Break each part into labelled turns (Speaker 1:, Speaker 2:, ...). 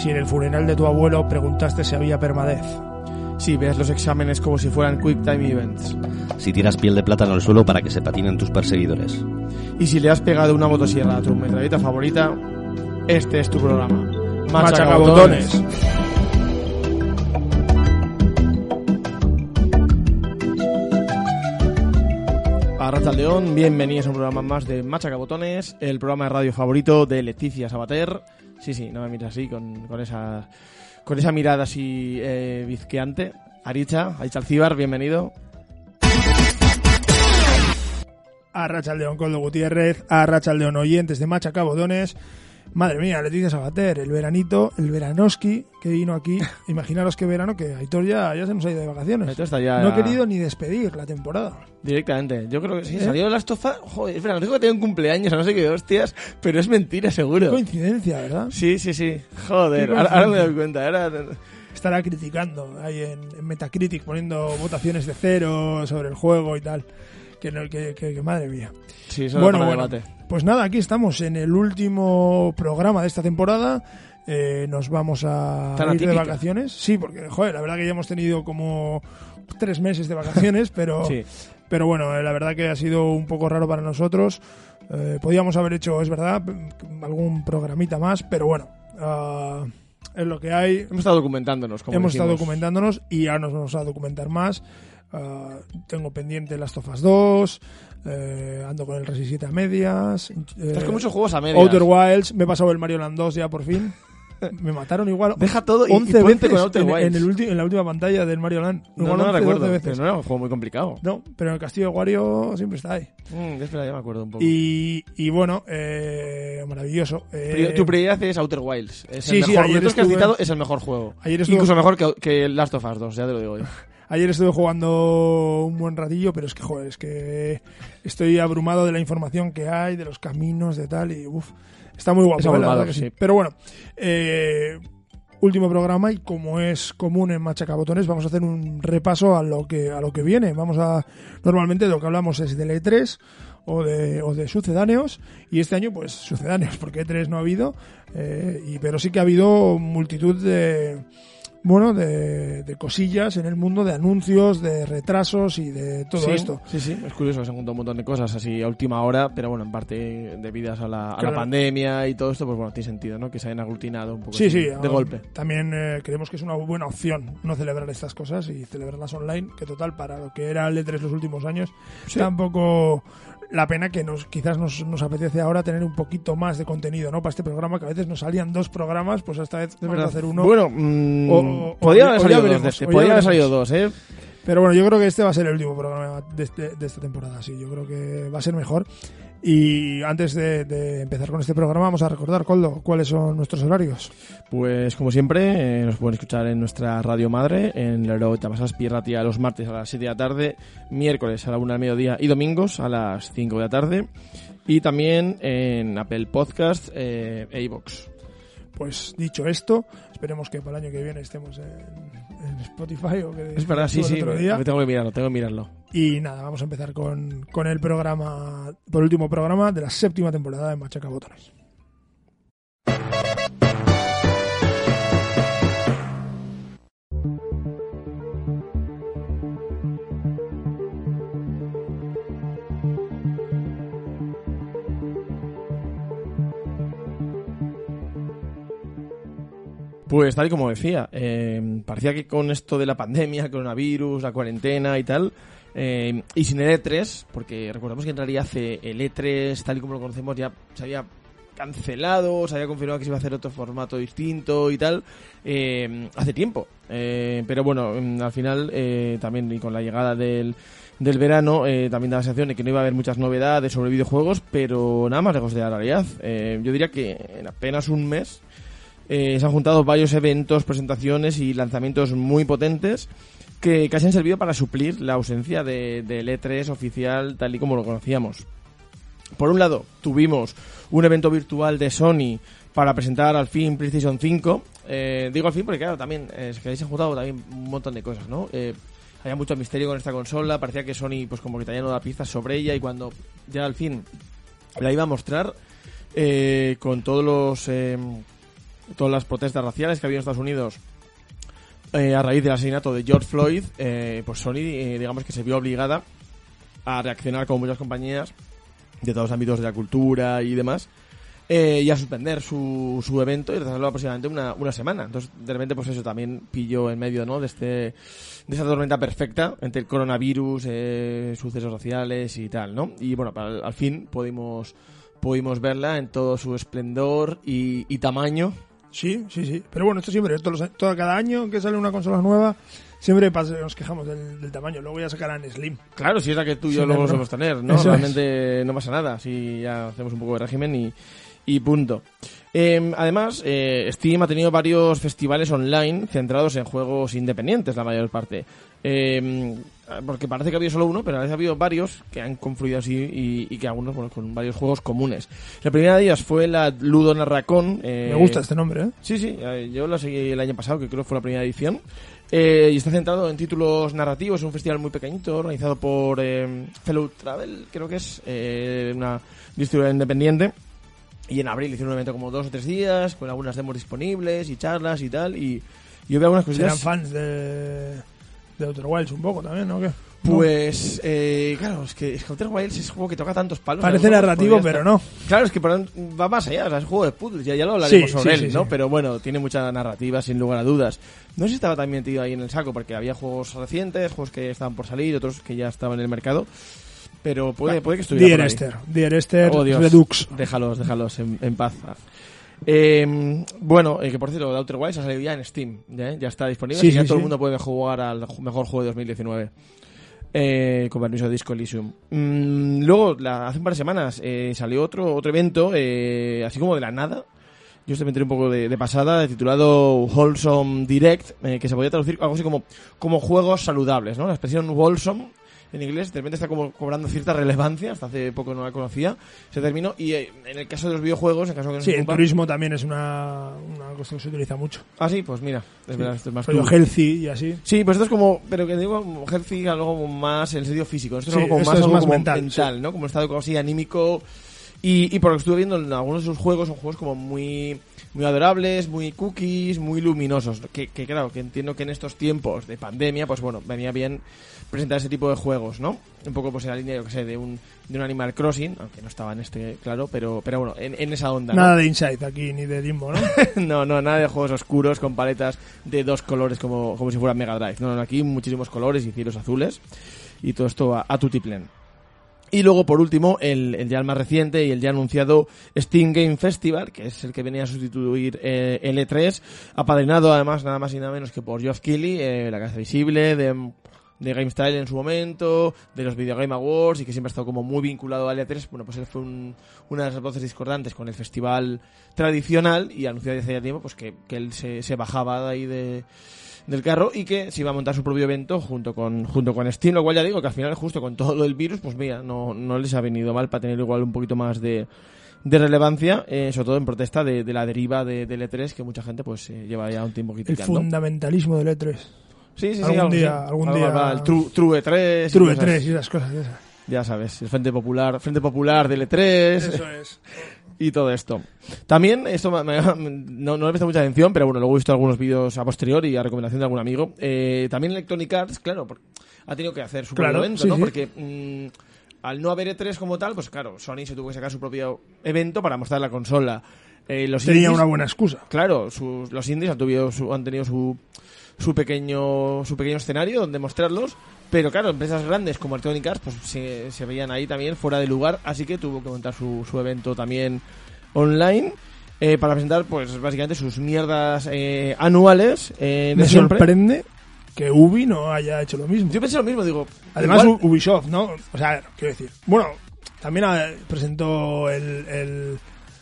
Speaker 1: si en el funeral de tu abuelo preguntaste si había permadez.
Speaker 2: Si ves los exámenes como si fueran Quick Time Events.
Speaker 3: Si tiras piel de plátano al suelo para que se patinen tus perseguidores.
Speaker 2: Y si le has pegado una motosierra a tu metralleta favorita, este es tu programa.
Speaker 1: Machacabotones.
Speaker 2: Arratsaldeon, bienvenidos a un programa más de Machacabotones, el programa de radio favorito de Leticia Sabater. Sí, no me mires así, con esa mirada así bizqueante. Aricha Alcíbar, bienvenido.
Speaker 1: Arratsaldeon, Coldo Gutiérrez. Arratsaldeon, oyentes de Machacabotones. Madre mía, Leticia Sabater, el veranito, el veranoski que vino aquí. Imaginaros qué verano, que Aitor ya se nos ha ido de vacaciones.
Speaker 2: Aitor está ya...
Speaker 1: No he querido ni despedir la temporada.
Speaker 2: Directamente, yo creo que sí, salió Last of Us. Joder, espera, no digo que tenía un cumpleaños, no sé qué hostias, pero es mentira, seguro.
Speaker 1: Coincidencia, ¿verdad?
Speaker 2: Sí. Joder, ahora me doy cuenta.
Speaker 1: Estará criticando ahí en Metacritic, poniendo votaciones de 0 sobre el juego y tal. Que madre mía.
Speaker 2: Sí, eso bueno, debate.
Speaker 1: Pues nada, aquí estamos en el último programa de esta temporada. Nos vamos a ir de vacaciones. Sí, porque, joder, la verdad que ya hemos tenido como 3 meses de vacaciones, pero, sí. Pero bueno, la verdad que ha sido un poco raro para nosotros. Podíamos haber hecho, es verdad, algún programita más, pero bueno, es lo que hay.
Speaker 2: Hemos estado documentándonos, como
Speaker 1: Hemos estado documentándonos y ahora nos vamos a documentar más. Tengo pendiente Last of Us 2, ando con el Resi 7 a medias.
Speaker 2: Estás con muchos juegos a medias.
Speaker 1: Outer Wilds, me he pasado el Mario Land 2 ya por fin. Me mataron igual.
Speaker 2: Deja todo
Speaker 1: 11
Speaker 2: y
Speaker 1: veces
Speaker 2: con Outer Wilds.
Speaker 1: En la última pantalla del Mario Land.
Speaker 2: No me recuerdo, pero no era un juego muy complicado.
Speaker 1: No, pero en el Castillo de Wario siempre está ahí.
Speaker 2: Espera, ya me acuerdo un poco.
Speaker 1: Y bueno, maravilloso.
Speaker 2: Tu prioridad es Outer Wilds. Es
Speaker 1: sí,
Speaker 2: el mejor.
Speaker 1: ayer
Speaker 2: que has citado es el mejor juego. Incluso mejor que Last of Us 2, ya te lo digo yo.
Speaker 1: Ayer estuve jugando un buen ratillo, pero es que, joder, es que estoy abrumado de la información que hay, de los caminos, de tal, y está muy guapo, la verdad que sí. Pero bueno, último programa y como es común en Machacabotones, vamos a hacer un repaso a lo que viene. Normalmente lo que hablamos es del E3 o de sucedáneos, y este año pues sucedáneos, porque E3 no ha habido, pero sí que ha habido multitud de cosillas en el mundo, de anuncios, de retrasos y de todo esto. Sí,
Speaker 2: es curioso que se han juntado un montón de cosas así a última hora, pero bueno, en parte debidas a la pandemia y todo esto, pues bueno, tiene sentido, ¿no? Que se hayan aglutinado un poco de golpe.
Speaker 1: También creemos que es una buena opción no celebrar estas cosas y celebrarlas online, que total, para lo que era el E3 los últimos años, tampoco... La pena que quizás nos apetece ahora tener un poquito más de contenido, ¿no? Para este programa, que a veces nos salían 2 programas, pues esta vez vamos a hacer uno.
Speaker 2: Bueno, podría haber salido 2, ¿eh?
Speaker 1: Pero bueno, yo creo que este va a ser el último programa de esta temporada, sí. Yo creo que va a ser mejor. Y antes de empezar con este programa, vamos a recordar, Coldo, ¿cuáles son nuestros horarios?
Speaker 2: Pues como siempre, nos pueden escuchar en nuestra radio madre, en el Ero Tamasaspi Ratia, los martes a las 7 de la tarde, miércoles a la 1 del mediodía y domingos a las 5 de la tarde. Y también en Apple Podcast e iVoox.
Speaker 1: Pues dicho esto, esperemos que para el año que viene estemos en Spotify. O que
Speaker 2: es verdad, sí, tengo que mirarlo.
Speaker 1: Y nada, vamos a empezar con el programa, por el último programa de la 7ª temporada de Machacabotones.
Speaker 2: Pues tal y como decía, parecía que con esto de la pandemia, coronavirus, la cuarentena y tal, y sin el E3, porque recordamos que en realidad el E3, tal y como lo conocemos, ya se había cancelado, se había confirmado que se iba a hacer otro formato distinto y tal, hace tiempo. Pero bueno, al final también, y con la llegada del verano, también da la sensación de que no iba a haber muchas novedades sobre videojuegos, pero nada más lejos de la realidad. Yo diría que en apenas un mes se han juntado varios eventos, presentaciones y lanzamientos muy potentes que casi han servido para suplir la ausencia del E3 oficial tal y como lo conocíamos. Por un lado, tuvimos un evento virtual de Sony para presentar al fin PlayStation 5. Digo al fin porque, claro, también es que ahí se han juntado también un montón de cosas, ¿no? Había mucho misterio con esta consola, parecía que Sony pues como que todavía no da pistas sobre ella, y cuando ya al fin la iba a mostrar, con todos todas las protestas raciales que había en Estados Unidos a raíz del asesinato de George Floyd, pues Sony, digamos que se vio obligada a reaccionar como muchas compañías de todos los ámbitos de la cultura y demás, y a suspender su evento y retrasarlo aproximadamente una semana. Entonces, de repente, pues eso también pilló en medio, ¿no?, de esta tormenta perfecta entre el coronavirus, sucesos sociales y tal, ¿no? Y bueno, al fin pudimos verla en todo su esplendor y tamaño.
Speaker 1: Sí. Pero bueno, esto siempre, cada año que sale una consola nueva, siempre nos quejamos del tamaño. Luego ya sacarán Slim.
Speaker 2: Claro, si es la que tú y yo luego solemos tener, ¿no? Eso realmente no pasa nada. Si ya hacemos un poco de régimen y punto. Además, Steam ha tenido varios festivales online centrados en juegos independientes, la mayor parte. Porque parece que ha habido solo uno, pero a veces ha habido varios que han confluido así y que algunos, bueno, con varios juegos comunes. La primera de ellas fue la Ludo Narracon.
Speaker 1: Me gusta este nombre, ¿eh?
Speaker 2: Sí, yo la seguí el año pasado, que creo que fue la primera edición. Y está centrado en títulos narrativos. Es un festival muy pequeñito, organizado por Fellow Travel, creo que es una distribuidora independiente. Y en abril hicieron un evento como 2 o 3 días, con algunas demos disponibles y charlas y tal. Y yo veo algunas cosillas.
Speaker 1: Serán fans de Outer Wilds un poco también, ¿no? ¿Qué?
Speaker 2: Pues, claro, es que Outer Wilds es un juego que toca tantos palos.
Speaker 1: Parece narrativo, pero no.
Speaker 2: Claro, es que va más allá, o sea, es un juego de puzzles, ya lo hablaremos sobre él, ¿no? Sí. Pero bueno, tiene mucha narrativa, sin lugar a dudas. No sé si estaba también metido ahí en el saco, porque había juegos recientes, juegos que estaban por salir, otros que ya estaban en el mercado. Pero puede que estuviera
Speaker 1: Dear Esther,
Speaker 2: oh, Dios,
Speaker 1: Redux.
Speaker 2: Déjalos en paz. Bueno, que por cierto, The Outer Wilds ha salido ya en Steam, ya está disponible, así que todo el mundo puede jugar al mejor juego de 2019. Con permiso de Disco Elysium. Luego, hace un par de semanas salió otro evento, así como de la nada. Yo me enteré un poco de pasada, titulado Wholesome Direct, que se podría traducir algo así como juegos saludables, ¿no? La expresión wholesome en inglés de repente está como cobrando cierta relevancia, hasta hace poco no la conocía, se terminó, y en el caso de los videojuegos, en caso que no
Speaker 1: en turismo también es una cuestión que se utiliza mucho.
Speaker 2: Ah, sí, pues mira, es verdad, esto es más
Speaker 1: cool. Healthy y así.
Speaker 2: Sí, pues esto es como, pero que digo healthy, algo más en el sentido físico, esto es algo como algo como mental, ¿no? Como estado así anímico, y por lo que estuve viendo en algunos de sus juegos, son juegos como muy adorables, muy cookies, muy luminosos, que claro, que entiendo que en estos tiempos de pandemia, pues bueno, venía bien presentar ese tipo de juegos, ¿no? Un poco pues en la línea, yo que sé, de un Animal Crossing, aunque no estaba en este, claro, pero bueno, en esa onda,
Speaker 1: nada, ¿no? De
Speaker 2: de
Speaker 1: Inside aquí, ni de Limbo, ¿no?
Speaker 2: No, nada de juegos oscuros con paletas de 2 colores como si fuera Mega Drive. No, aquí muchísimos colores y cielos azules y todo esto a tutiplén. Y luego, por último, el ya más reciente y el ya anunciado Steam Game Festival, que es el que venía a sustituir el E3, apadrinado además nada más y nada menos que por Geoff Keighley, la cabeza visible de GameStyle en su momento, de los Video Game Awards, y que siempre ha estado como muy vinculado al E3. Bueno, pues él fue una de las voces discordantes con el festival tradicional, y anunció desde hace ya tiempo pues que él se bajaba de ahí del carro y que se iba a montar su propio evento junto con Steam, lo cual ya digo que al final, justo con todo el virus, pues mira, no les ha venido mal para tener igual un poquito más de relevancia, sobre todo en protesta de la deriva del E3, que mucha gente pues lleva ya un tiempo criticando.
Speaker 1: El fundamentalismo del E3.
Speaker 2: Sí,
Speaker 1: algún día.
Speaker 2: El True E3.
Speaker 1: True E3 y esas cosas.
Speaker 2: Ya sabes, el Frente Popular del E3.
Speaker 1: Eso es.
Speaker 2: Y todo esto. También, esto no le he prestado mucha atención, pero bueno, luego he visto algunos vídeos a posteriori y a recomendación de algún amigo. También Electronic Arts, claro, ha tenido que hacer su propio evento, ¿no? Sí. Porque al no haber E3 como tal, pues claro, Sony se tuvo que sacar su propio evento para mostrar la consola.
Speaker 1: Tenía una buena excusa.
Speaker 2: Claro, los indies han tenido su pequeño escenario donde mostrarlos, pero claro, empresas grandes como Electronic Arts pues se veían ahí también fuera de lugar, así que tuvo que montar su evento también online para presentar pues básicamente sus mierdas anuales de
Speaker 1: Me
Speaker 2: siempre.
Speaker 1: Sorprende que Ubi no haya hecho lo mismo.
Speaker 2: Yo pensé lo mismo, digo,
Speaker 1: además igual... Ubisoft, ¿no? O sea, quiero decir, bueno, también presentó el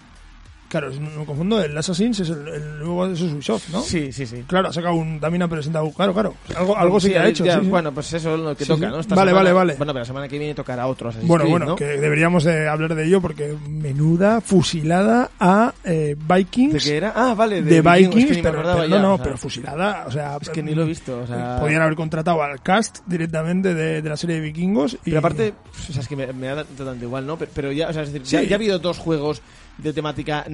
Speaker 1: claro, no confundo, el Assassin's es el nuevo de Ubisoft, ¿no?
Speaker 2: Sí.
Speaker 1: Claro, ha sacado también ha presentado, claro, algo sí que ha hecho.
Speaker 2: Ya,
Speaker 1: sí.
Speaker 2: Bueno, pues eso es lo que toca, ¿no?
Speaker 1: Vale.
Speaker 2: Bueno, pero la semana que viene tocará otro Assassin's Creed,
Speaker 1: bueno,
Speaker 2: ¿no?
Speaker 1: que deberíamos hablar de ello porque menuda fusilada a Vikings.
Speaker 2: ¿De qué era? Ah, vale,
Speaker 1: de Vikings,
Speaker 2: es que
Speaker 1: pero fusilada, o sea,
Speaker 2: es que ni lo he visto, o sea,
Speaker 1: podían haber contratado al cast directamente de la serie de Vikingos.
Speaker 2: Pero aparte, o sea, es que me da totalmente igual, ¿no? Pero ya, o sea, es decir, ya ha habido 2 juegos de temática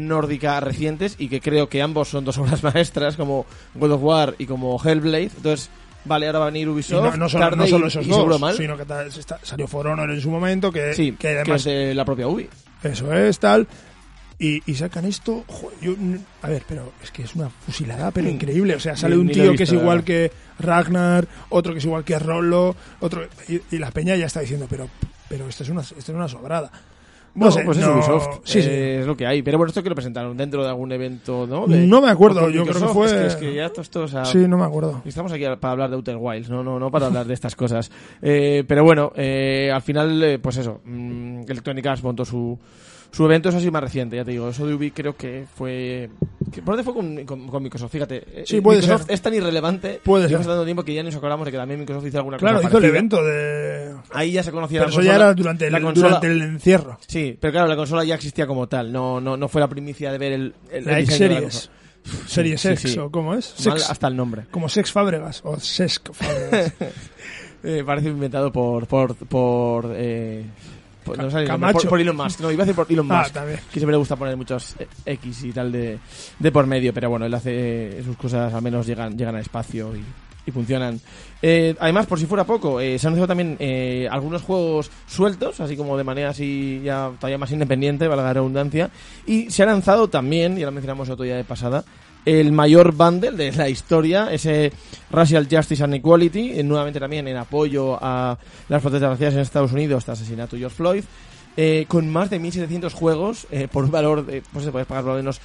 Speaker 2: nórdica recientes y que creo que ambos son dos obras maestras, como God of War y como Hellblade. Entonces, vale, ahora va a venir Ubisoft,
Speaker 1: no solo esos dos, sino que salió For Honor en su momento, que además
Speaker 2: que es de la propia Ubi.
Speaker 1: Eso es, tal. Y sacan esto, joder, a ver, pero es que es una fusilada, pero increíble. O sea, sale un tío que es igual que Ragnar, otro que es igual que Rollo, otro y la peña ya está diciendo, pero esto es una sobrada. No sé,
Speaker 2: pues es Ubisoft,
Speaker 1: sí.
Speaker 2: Es lo que hay. Pero bueno, esto que lo presentaron dentro de algún evento, ¿no?
Speaker 1: No me acuerdo, yo creo que fue...
Speaker 2: Es que ya esto, o sea,
Speaker 1: sí, no me acuerdo.
Speaker 2: Estamos aquí para hablar de Outer Wilds, no para hablar de estas cosas. Pero bueno, al final, pues eso, Electronic Arts montó su evento, eso sí más reciente, ya te digo. Eso de Ubi creo que fue... ¿Por dónde fue con Microsoft? Fíjate,
Speaker 1: sí, puede
Speaker 2: Microsoft
Speaker 1: ser.
Speaker 2: Es tan irrelevante.
Speaker 1: Puede ser.
Speaker 2: Llevamos dando tiempo que ya nos acordamos de que también Microsoft hizo alguna
Speaker 1: cosa
Speaker 2: cosa
Speaker 1: hizo
Speaker 2: parecida.
Speaker 1: El evento de...
Speaker 2: Ahí ya se conocía
Speaker 1: pero
Speaker 2: la
Speaker 1: eso
Speaker 2: consola.
Speaker 1: Ya era durante el encierro.
Speaker 2: Sí, pero claro, la consola ya existía como tal. No fue la primicia de ver el
Speaker 1: la X-Series. Series
Speaker 2: sí,
Speaker 1: X,
Speaker 2: sí.
Speaker 1: ¿o cómo es?
Speaker 2: Mal hasta el nombre.
Speaker 1: Como Sex Fábregas, o Sesc Fábregas.
Speaker 2: Parece inventado por no sé, por Elon Musk. No, iba a decir por Elon Musk.
Speaker 1: También.
Speaker 2: Que siempre le gusta poner muchos X y tal de por medio, pero bueno, él hace sus cosas, al menos llegan al espacio y funcionan. Además, por si fuera poco, se han anunciado también algunos juegos sueltos, así como de manera así ya todavía más independiente, valga la redundancia, y se ha lanzado también, ya lo mencionamos otro día de pasada, el mayor bundle de la historia, ese Racial Justice and Equality, nuevamente también en apoyo a las protestas raciales en Estados Unidos, este asesinato de George Floyd, con más de 1.700 juegos, por un valor de, pues se puede pagar por lo menos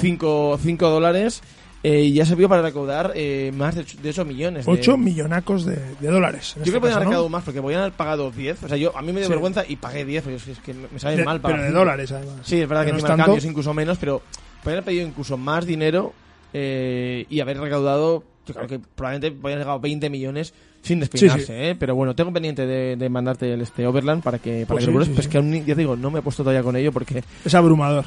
Speaker 2: $5, ya se vio para recaudar más de 8 millones.
Speaker 1: 8 millonacos de dólares.
Speaker 2: Yo creo que podían haber recaudado más, porque podían haber pagado 10. O sea, a mí me dio vergüenza y pagué 10, porque es que me sabe mal pagar.
Speaker 1: Pero de dólares, además.
Speaker 2: Sí, es verdad que encima el cambio es incluso menos, pero podían haber pedido incluso más dinero y haber recaudado, yo creo que probablemente podían haber llegado 20 millones sin despeinarse, sí. Pero bueno, tengo pendiente de mandarte este Overland para que lo pruebes, pues que aún, ya te digo, no me he puesto todavía con ello porque
Speaker 1: es abrumador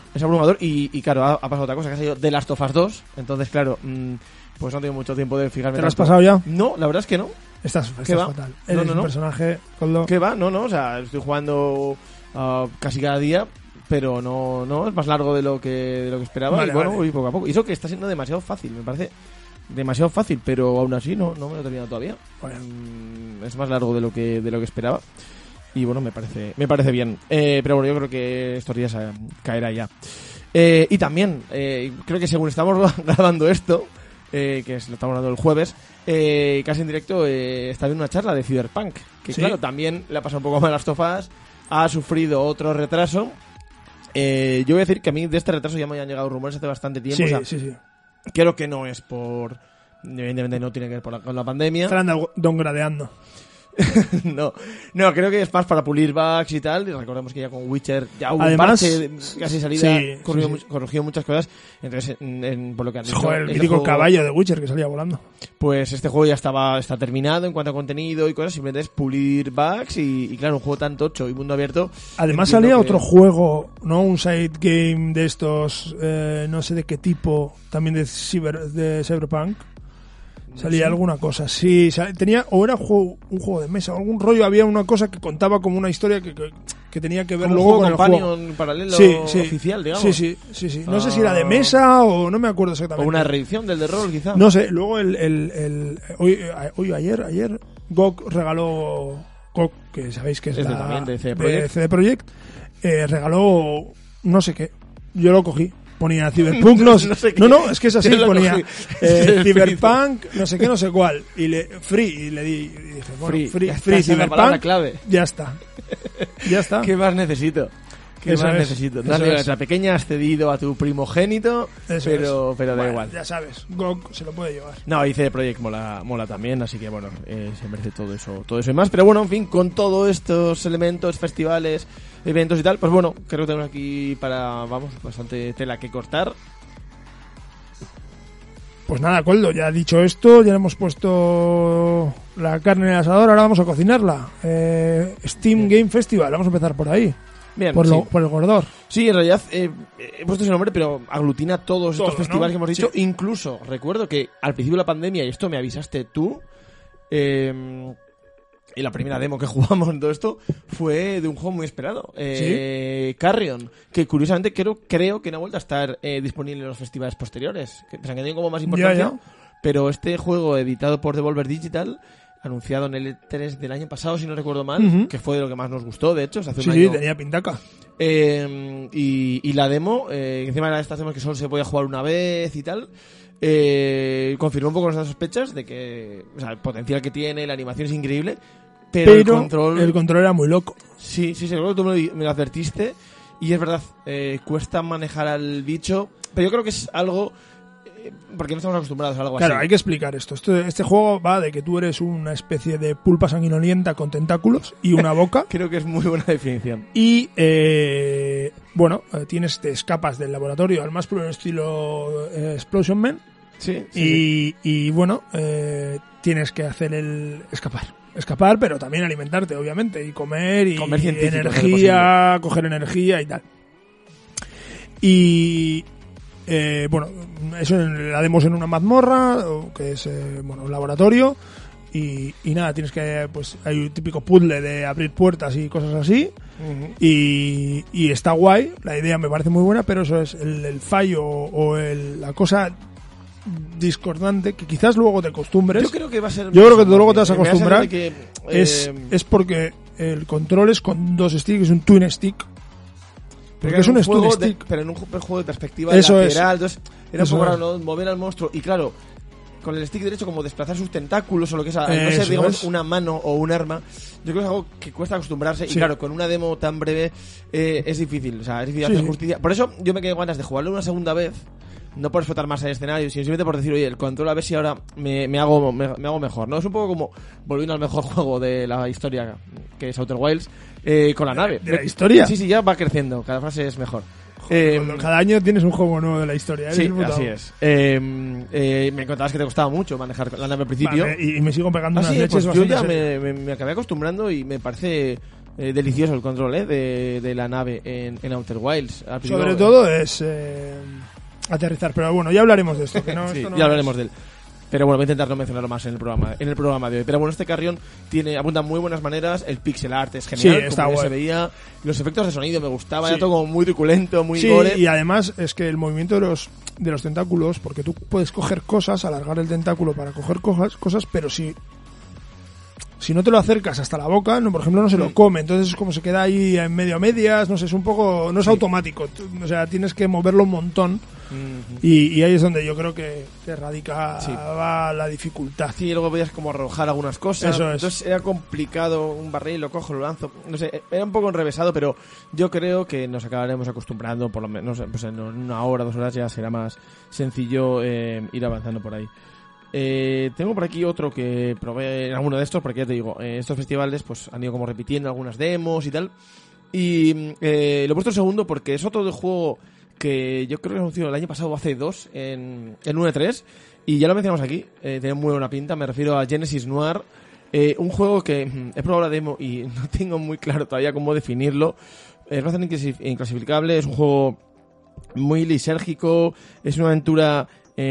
Speaker 2: y claro, ha pasado otra cosa, que ha salido The Last of Us 2, entonces claro, pues no tengo mucho tiempo de fijarme.
Speaker 1: ¿Te lo has pasado ya?
Speaker 2: No, la verdad es que no.
Speaker 1: Estás fatal. Eres un personaje con
Speaker 2: ¿Qué va? No, o sea, estoy jugando casi cada día, pero no es más largo de lo que esperaba. Vale, y bueno, voy poco a poco. Y eso que está siendo demasiado fácil, me parece demasiado fácil, pero aún así no me lo he terminado todavía. Bueno. Es más largo de lo que esperaba. Y bueno, me parece bien. Pero bueno, yo creo que estos días caerá ya. Y también, creo que según estamos grabando esto, que lo estamos grabando el jueves, casi en directo, está viendo una charla de Cyberpunk, que ¿sí? Claro, también le ha pasado un poco mal a Last of Us, ha sufrido otro retraso. Yo voy a decir que a mí de este retraso ya me han llegado rumores hace bastante tiempo.
Speaker 1: Sí,
Speaker 2: o sea,
Speaker 1: sí.
Speaker 2: Creo que no es por... Evidentemente no tiene que ver con la pandemia.
Speaker 1: Están downgradeando.
Speaker 2: No, creo que es más para pulir bugs y tal. Y recordemos que ya con Witcher ya hubo
Speaker 1: además,
Speaker 2: un parche casi salida,
Speaker 1: sí.
Speaker 2: corrigió muchas cosas. Entonces, por lo que han dicho,
Speaker 1: joder, el mítico caballo de Witcher que salía volando.
Speaker 2: Pues este juego ya está terminado en cuanto a contenido y cosas. Simplemente es pulir bugs y claro, un juego tan tocho y mundo abierto.
Speaker 1: Además salía otro juego, ¿no? Un side game de estos, no sé de qué tipo, también de Cyberpunk. Salía alguna cosa, sí, tenía, o era un juego de mesa, o algún rollo, había una cosa que contaba como una historia que tenía que ver luego con el juego
Speaker 2: paralelo oficial, digamos.
Speaker 1: Sí. No sé si era de mesa o no me acuerdo exactamente.
Speaker 2: O una reedición del de rol, quizá.
Speaker 1: No sé, luego ayer GOG regaló, GOG, que sabéis que es
Speaker 2: de CD
Speaker 1: Projekt, regaló no sé qué, yo lo cogí. Ponía Cyberpunk, no, es que es así, ponía Cyberpunk, no sé qué, no sé cuál, y le dije, bueno, free Cyberpunk,
Speaker 2: clave.
Speaker 1: Ya está.
Speaker 2: ¿Qué más necesito? Necesito? La pequeña has cedido a tu primogénito, pero da igual.
Speaker 1: Ya sabes, GOG se lo puede llevar.
Speaker 2: No, y CD Projekt mola también, así que bueno, se merece todo eso y más, pero bueno, en fin, con todos estos elementos, festivales, eventos y tal, pues bueno, creo que tenemos aquí bastante tela que cortar.
Speaker 1: Pues nada, Coldo, ya dicho esto, ya le hemos puesto la carne en el asador, ahora vamos a cocinarla. Steam Game Festival, vamos a empezar por ahí.
Speaker 2: Bien,
Speaker 1: por el gordor.
Speaker 2: Sí, en realidad he puesto ese nombre, pero aglutina todos estos festivales, ¿no? Que hemos dicho. Sí. Incluso recuerdo que al principio de la pandemia, y esto me avisaste tú, y la primera demo que jugamos en todo esto fue de un juego muy esperado,
Speaker 1: ¿Sí?
Speaker 2: Carrion, que curiosamente creo que no ha vuelto a estar disponible en los festivales posteriores, que tiene como más importancia, pero este juego editado por Devolver Digital, anunciado en el E3 del año pasado, si no recuerdo mal, que fue de lo que más nos gustó, de hecho, hace un año.
Speaker 1: Sí, tenía pintaca.
Speaker 2: Y la demo, encima era de estas demos que solo se podía jugar una vez y tal, confirmó un poco nuestras sospechas de que, o sea, el potencial que tiene, la animación es increíble, pero el control
Speaker 1: era muy loco.
Speaker 2: Sí, creo que tú me lo advertiste, y es verdad, cuesta manejar al bicho, pero yo creo que es algo... porque no estamos acostumbrados a algo así.
Speaker 1: Claro, hay que explicar esto. Este juego va de que tú eres una especie de pulpa sanguinolienta con tentáculos y una boca.
Speaker 2: Creo que es muy buena definición.
Speaker 1: Y, te escapas del laboratorio al más puro estilo Explosion Man.
Speaker 2: Sí.
Speaker 1: Y bueno, tienes que hacer el escapar, pero también alimentarte, obviamente, y comer energía, coger energía y tal. Y eso la demos en una mazmorra, que es un laboratorio, y nada, tienes que, pues hay un típico puzzle de abrir puertas y cosas así, y está guay, la idea me parece muy buena, pero eso es el fallo o la cosa discordante, que quizás luego te acostumbres.
Speaker 2: Yo creo que va a ser...
Speaker 1: Yo creo que tú luego te vas a acostumbrar, es porque el control es con dos sticks, es un twin stick. Porque es un twin stick.
Speaker 2: Pero en un juego de perspectiva lateral, entonces era un poco raro, ¿no? Mover al monstruo. Y claro, con el stick derecho, como desplazar sus tentáculos o lo que sea, no ser, digamos, una mano o un arma, yo creo que es algo que cuesta acostumbrarse. Sí. Y claro, con una demo tan breve es difícil. O sea, es difícil hacer justicia. Por eso yo me quedé con ganas de jugarlo una segunda vez. No por explotar más el escenario, sino simplemente por decir, oye, el control a ver si ahora me hago mejor, ¿no? Es un poco como volviendo al mejor juego de la historia, que es Outer Wilds, con la nave.
Speaker 1: ¿De la historia?
Speaker 2: Sí, ya va creciendo, cada fase es mejor.
Speaker 1: Cada año tienes un juego nuevo de la historia.
Speaker 2: Sí, así es. Me contabas que te costaba mucho manejar la nave al principio.
Speaker 1: Vale, y me sigo pegando unas leches.
Speaker 2: Pues yo ya me acabé acostumbrando y me parece... delicioso el control de la nave en Outer Wilds.
Speaker 1: Sobre todo es aterrizar, pero bueno, ya hablaremos de esto. Que no,
Speaker 2: sí,
Speaker 1: esto no
Speaker 2: ya hablaremos de él. Pero bueno, voy a intentar no mencionarlo más en el programa de hoy. Pero bueno, este Carrion apunta muy buenas maneras, el pixel art es genial,
Speaker 1: sí, está
Speaker 2: como
Speaker 1: guay.
Speaker 2: Se veía, los efectos de sonido me gustaba, era todo como muy truculento, muy gore.
Speaker 1: Y además es que el movimiento de los tentáculos, porque tú puedes coger cosas, alargar el tentáculo para coger cosas, pero si no te lo acercas hasta la boca, por ejemplo, no se lo come, entonces es como se queda ahí en medio a medias, no sé, es un poco, no es automático, o sea, tienes que moverlo un montón. Y ahí es donde yo creo que radica la dificultad.
Speaker 2: Sí, y luego podías como arrojar algunas cosas.
Speaker 1: Eso es.
Speaker 2: Entonces era complicado, un barril, lo cojo, lo lanzo. No sé, era un poco enrevesado, pero yo creo que nos acabaremos acostumbrando, por lo menos pues en una hora, 2 horas ya será más sencillo ir avanzando por ahí. Tengo por aquí otro que probé en alguno de estos, porque ya te digo, estos festivales pues han ido como repitiendo algunas demos y tal. Y lo he puesto el segundo porque es otro de juego que yo creo que anunció el año pasado o hace 2 en un E3, y ya lo mencionamos aquí, tiene muy buena pinta, me refiero a Genesis Noir, un juego que he probado la demo y no tengo muy claro todavía cómo definirlo. Es bastante inclasificable, es un juego muy lisérgico, es una aventura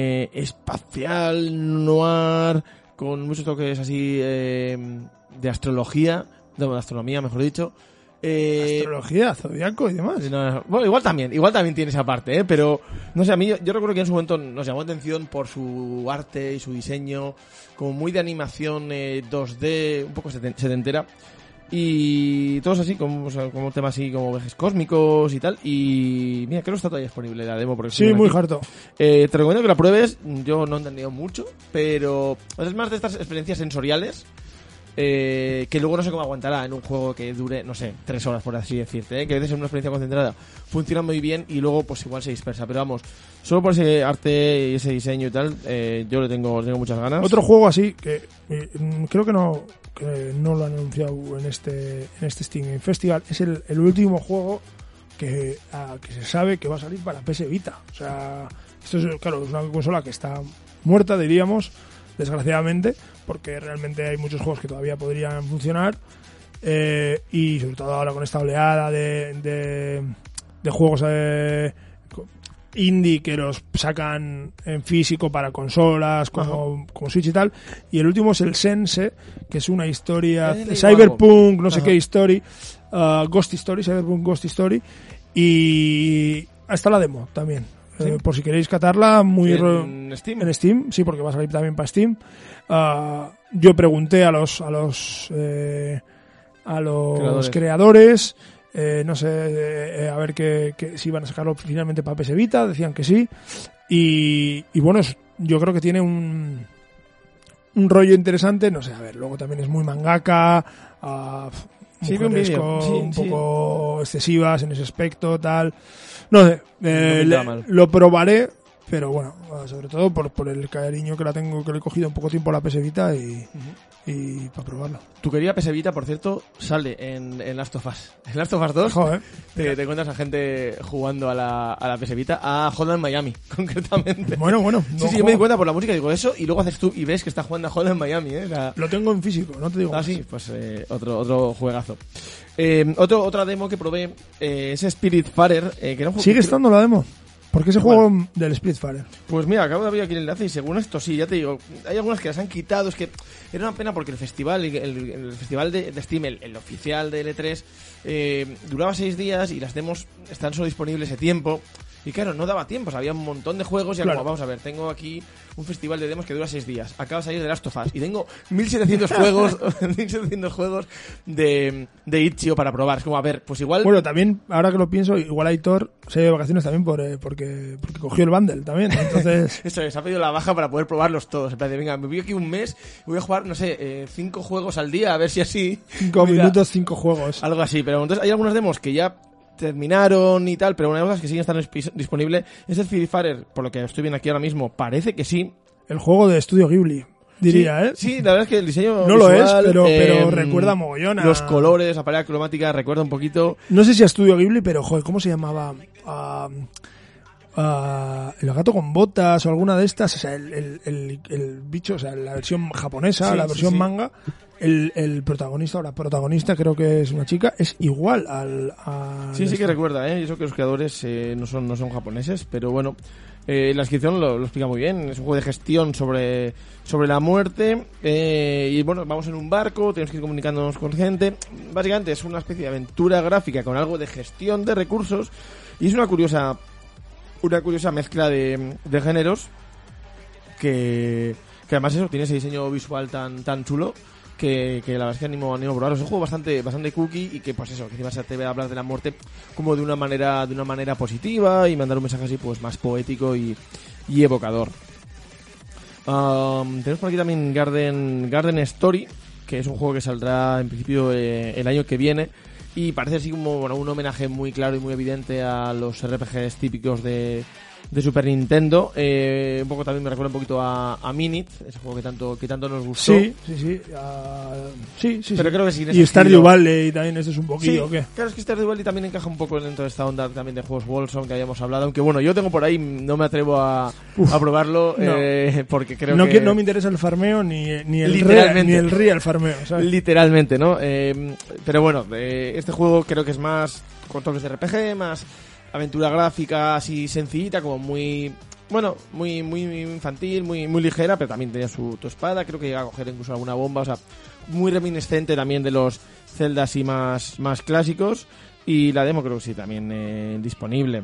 Speaker 2: espacial, noir, con muchos toques así de astrología, de astronomía mejor dicho.
Speaker 1: Astrología, zodiaco y demás.
Speaker 2: Bueno, igual también tiene esa parte, pero no sé, a mí yo recuerdo que en su momento nos llamó la atención por su arte y su diseño, como muy de animación 2D, un poco setentera, y todos así, como temas así como viajes cósmicos y tal. Y mira, creo que está todavía disponible la demo. Porque
Speaker 1: sí, muy harto.
Speaker 2: Te recomiendo que la pruebes. Yo no he entendido mucho, pero es más de estas experiencias sensoriales que luego no sé cómo aguantará en un juego que dure, no sé, 3 horas por así decirte, que a veces en una experiencia concentrada funciona muy bien y luego pues igual se dispersa, pero vamos, solo por ese arte y ese diseño y tal, yo le tengo muchas ganas.
Speaker 1: Otro juego así que creo que no lo han anunciado en este Steam Game Festival, es el último juego que se sabe que va a salir para PS Vita. O sea, esto es, claro, es una consola que está muerta, diríamos, desgraciadamente, porque realmente hay muchos juegos que todavía podrían funcionar, y sobre todo ahora con esta oleada de juegos indie que los sacan en físico para consolas como Switch y tal, y el último es el Sense, que es una historia cyberpunk, no sé qué story, Ghost Story, cyberpunk Ghost Story, y está la demo también. ¿Sí? Por si queréis catarla,
Speaker 2: ¿En Steam?
Speaker 1: En Steam, sí, porque va a salir también para Steam. Yo pregunté a los creadores, no sé, a ver que si iban a sacarlo finalmente para PS Vita, decían que sí. Y bueno, yo creo que tiene un rollo interesante, no sé, a ver, luego también es muy mangaka, un poco excesivas en ese aspecto, tal. No sé, lo probaré, pero bueno, sobre todo por el cariño que la tengo, que le he cogido en poco tiempo a la PS Vita y para probarlo.
Speaker 2: Tu querida PS Vita, por cierto, sale en Last of Us. En Last of Us 2 te encuentras a gente jugando a la PS Vita, a Hotline Miami, concretamente.
Speaker 1: Bueno.
Speaker 2: Sí, yo me di cuenta por la música, digo eso, y luego haces tú y ves que está jugando a Hotline Miami, ¿eh? O sea,
Speaker 1: lo tengo en físico, no te digo más.
Speaker 2: Sí, pues otro juegazo. Otra demo que probé es Spiritfarer. Que era un juego.
Speaker 1: ¿Sigue estando la demo? ¿Por qué ese juego del Spiritfarer?
Speaker 2: Pues mira, acabo de abrir aquí el enlace y según esto sí, ya te digo, hay algunas que las han quitado, es que era una pena porque el festival de Steam, el oficial de L3, duraba 6 días y las demos están solo disponibles ese tiempo. Y claro, no daba tiempo, o sea, había un montón de juegos y como, vamos a ver, tengo aquí un festival de demos que dura 6 días. Acaba de salir de Last of Us y tengo 1700 juegos, 1700 juegos de itch.io para probar. Es como, a ver, pues igual...
Speaker 1: Bueno, también, ahora que lo pienso, igual Aitor se ha ido de vacaciones también porque cogió el bundle también, entonces...
Speaker 2: Eso es, ha pedido la baja para poder probarlos todos. En plan de, venga, me voy aquí un mes y voy a jugar, no sé, 5 juegos al día, a ver si así...
Speaker 1: 5 minutos, 5 juegos.
Speaker 2: Algo así, pero entonces hay algunas demos que ya terminaron y tal, pero una de las cosas que siguen estando disponible es el Spiritfarer, por lo que estoy viendo aquí ahora mismo, parece que sí.
Speaker 1: El juego de Estudio Ghibli, diría, ¿eh?
Speaker 2: Sí, la verdad es que el diseño
Speaker 1: no
Speaker 2: visual,
Speaker 1: lo es, pero recuerda mogollón a...
Speaker 2: Los colores, la paleta cromática, recuerda un poquito...
Speaker 1: No sé si a Estudio Ghibli, pero, joder, ¿cómo se llamaba? El gato con botas o alguna de estas, o sea, el bicho, o sea, la versión japonesa, la versión manga... El protagonista, ahora protagonista, creo que es una chica, es igual al
Speaker 2: Sí que recuerda, y eso que los creadores no son japoneses, pero bueno, la descripción lo explica muy bien. Es un juego de gestión sobre la muerte, y bueno, vamos en un barco, tenemos que ir comunicándonos con gente. Básicamente es una especie de aventura gráfica con algo de gestión de recursos, y es una curiosa mezcla de géneros que además eso tiene ese diseño visual tan chulo que la verdad es que animo a probarlo. Es un juego bastante cookie y que pues eso, que encima se atreve a hablar de la muerte como de una manera positiva y mandar un mensaje así pues más poético y evocador. Tenemos por aquí también Garden Story, que es un juego que saldrá en principio el año que viene y parece así como un homenaje muy claro y muy evidente a los RPGs típicos de Super Nintendo. Un poco también me recuerda un poquito a Minit, ese juego que tanto nos gustó.
Speaker 1: Sí.
Speaker 2: Pero creo que sí.
Speaker 1: Y Stardew Valley también, este es un poquillo, ¿o qué?
Speaker 2: Claro, es que Stardew Valley también encaja un poco dentro de esta onda también de juegos Wilson que habíamos hablado, aunque bueno, yo tengo por ahí, no me atrevo a probarlo, porque creo que...
Speaker 1: No me interesa el farmeo ni el real farmeo, ¿sabes?
Speaker 2: Literalmente, ¿no? Pero bueno, este juego creo que es más con toques de RPG, más aventura gráfica así sencillita, como muy infantil, muy ligera, pero también tenía tu espada, creo que llega a coger incluso alguna bomba, o sea, muy reminiscente también de los Zelda así más clásicos, y la demo creo que sí, también disponible.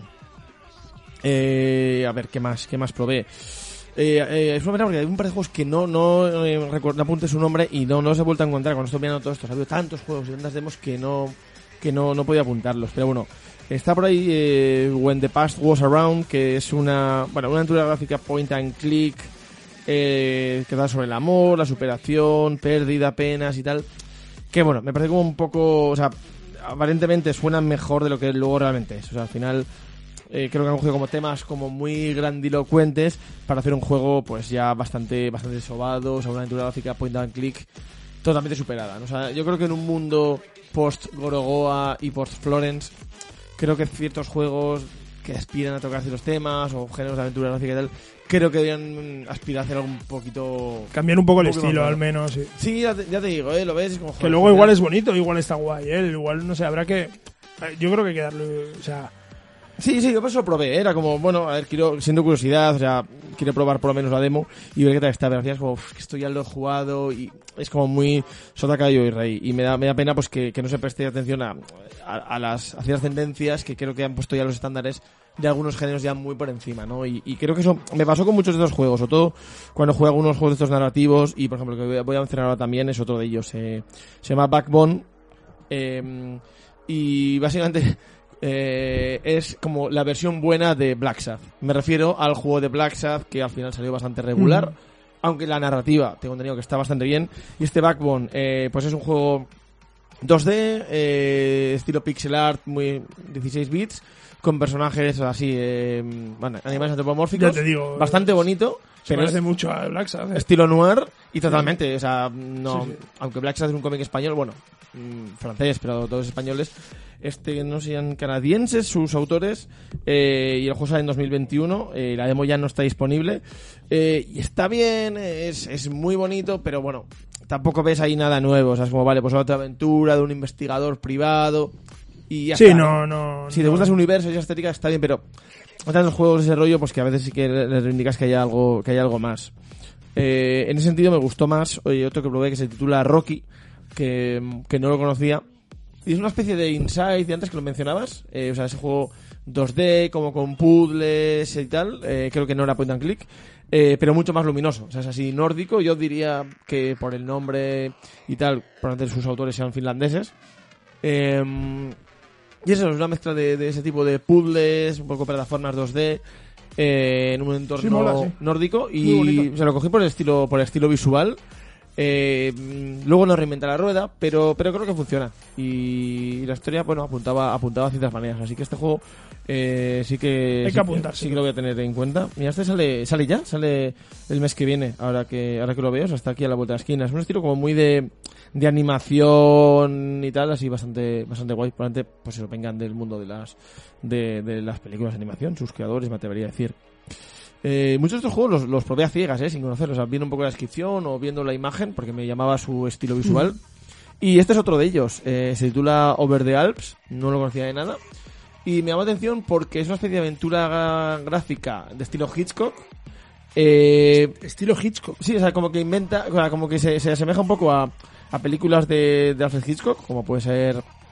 Speaker 2: A ver, ¿qué más probé? Es una pena porque hay un par de juegos que no apunte su nombre y no se ha vuelto a encontrar cuando estoy viendo todo esto. Ha habido tantos juegos y tantas demos que no podía apuntarlos, pero bueno. Está por ahí When the Past Was Around, que es una aventura gráfica point and click que da sobre el amor, la superación, pérdida, penas y tal. Que bueno, me parece como un poco... O sea, aparentemente suena mejor de lo que luego realmente es. O sea, al final creo que han cogido como temas como muy grandilocuentes para hacer un juego pues ya bastante sobado, o sea, una aventura gráfica point and click totalmente superada, ¿no? O sea, yo creo que en un mundo post-Gorogoa y post-Florence... Creo que ciertos juegos que aspiran a tocar ciertos temas o géneros de aventura gráfica y tal, creo que deberían aspirar a hacer algo un poquito...
Speaker 1: Cambiar un poco el estilo, al menos, sí.
Speaker 2: Sí, ya te digo, lo ves y es como...
Speaker 1: Que luego igual es bonito, igual está guay, igual, no sé, habrá que... Yo creo que hay que darle... O sea,
Speaker 2: Sí, yo pues lo probé, era como, bueno, a ver, siendo curiosidad, o sea, quiero probar por lo menos la demo y ver qué tal está, pero al final es como, esto ya lo he jugado y es como muy sota, caballo y rey, y me da pena pues que no se preste atención a ciertas tendencias que creo que han puesto ya los estándares de algunos géneros ya muy por encima, ¿no? Y creo que eso me pasó con muchos de estos juegos, sobre todo cuando juego algunos juegos de estos narrativos, y por ejemplo, el que voy a mencionar ahora también es otro de ellos, se llama Backbone, y básicamente es como la versión buena de Black Sabbath. Me refiero al juego de Black Sabbath, que al final salió bastante regular, aunque la narrativa tengo entendido que está bastante bien. Y este Backbone, pues es un juego 2D, estilo pixel art, muy 16 bits, con personajes así, animales antropomórficos,
Speaker 1: ya te digo,
Speaker 2: bastante bonito.
Speaker 1: Se parece mucho a Black Sabbath.
Speaker 2: Estilo noir, y totalmente, o sea, no, sí. Aunque Black Sabbath es un cómic español, bueno, francés, pero todos españoles, no sean canadienses sus autores, y el juego sale en 2021, la demo ya no está disponible, y está bien, es muy bonito, pero bueno, tampoco ves ahí nada nuevo, o sea, es como, vale, pues otra aventura de un investigador privado, y ya
Speaker 1: sí,
Speaker 2: está.
Speaker 1: No.
Speaker 2: Si te gusta ese universo y esa estética, está bien, pero otros los juegos de ese rollo, pues que a veces sí que les reivindicas que hay algo más. En ese sentido me gustó más otro que probé que se titula Rocky, que no lo conocía, y es una especie de Inside, de antes que lo mencionabas, o sea, ese juego 2D como con puzzles y tal, creo que no era point and click, pero mucho más luminoso, o sea, es así nórdico. Yo diría que por el nombre y tal, probablemente sus autores sean finlandeses, y eso es una mezcla de ese tipo de puzzles, un poco plataformas 2D, en un entorno nórdico, y se lo cogí por el estilo visual. Luego no reinventa la rueda, pero creo que funciona, y la historia, bueno, apuntaba a ciertas maneras, así que este juego sí que lo voy a tener en cuenta. Mira, este sale el mes que viene, ahora que lo veo, o sea, está aquí a la vuelta de la esquina. Es un estilo como muy de animación y tal, así bastante guay. Probablemente pues eso, vengan del mundo de las películas de animación, sus creadores, me atrevería a decir. Muchos de estos juegos los probé a ciegas, sin conocerlos, o sea, viendo un poco la descripción o viendo la imagen, porque me llamaba su estilo visual. Y este es otro de ellos, se titula Over the Alps, no lo conocía de nada, y me llamó la atención porque es una especie de aventura gráfica de estilo Hitchcock.
Speaker 1: ¿Estilo Hitchcock?
Speaker 2: Sí, o sea, como que inventa, o sea, como que se asemeja un poco a películas de Alfred Hitchcock, como puede ser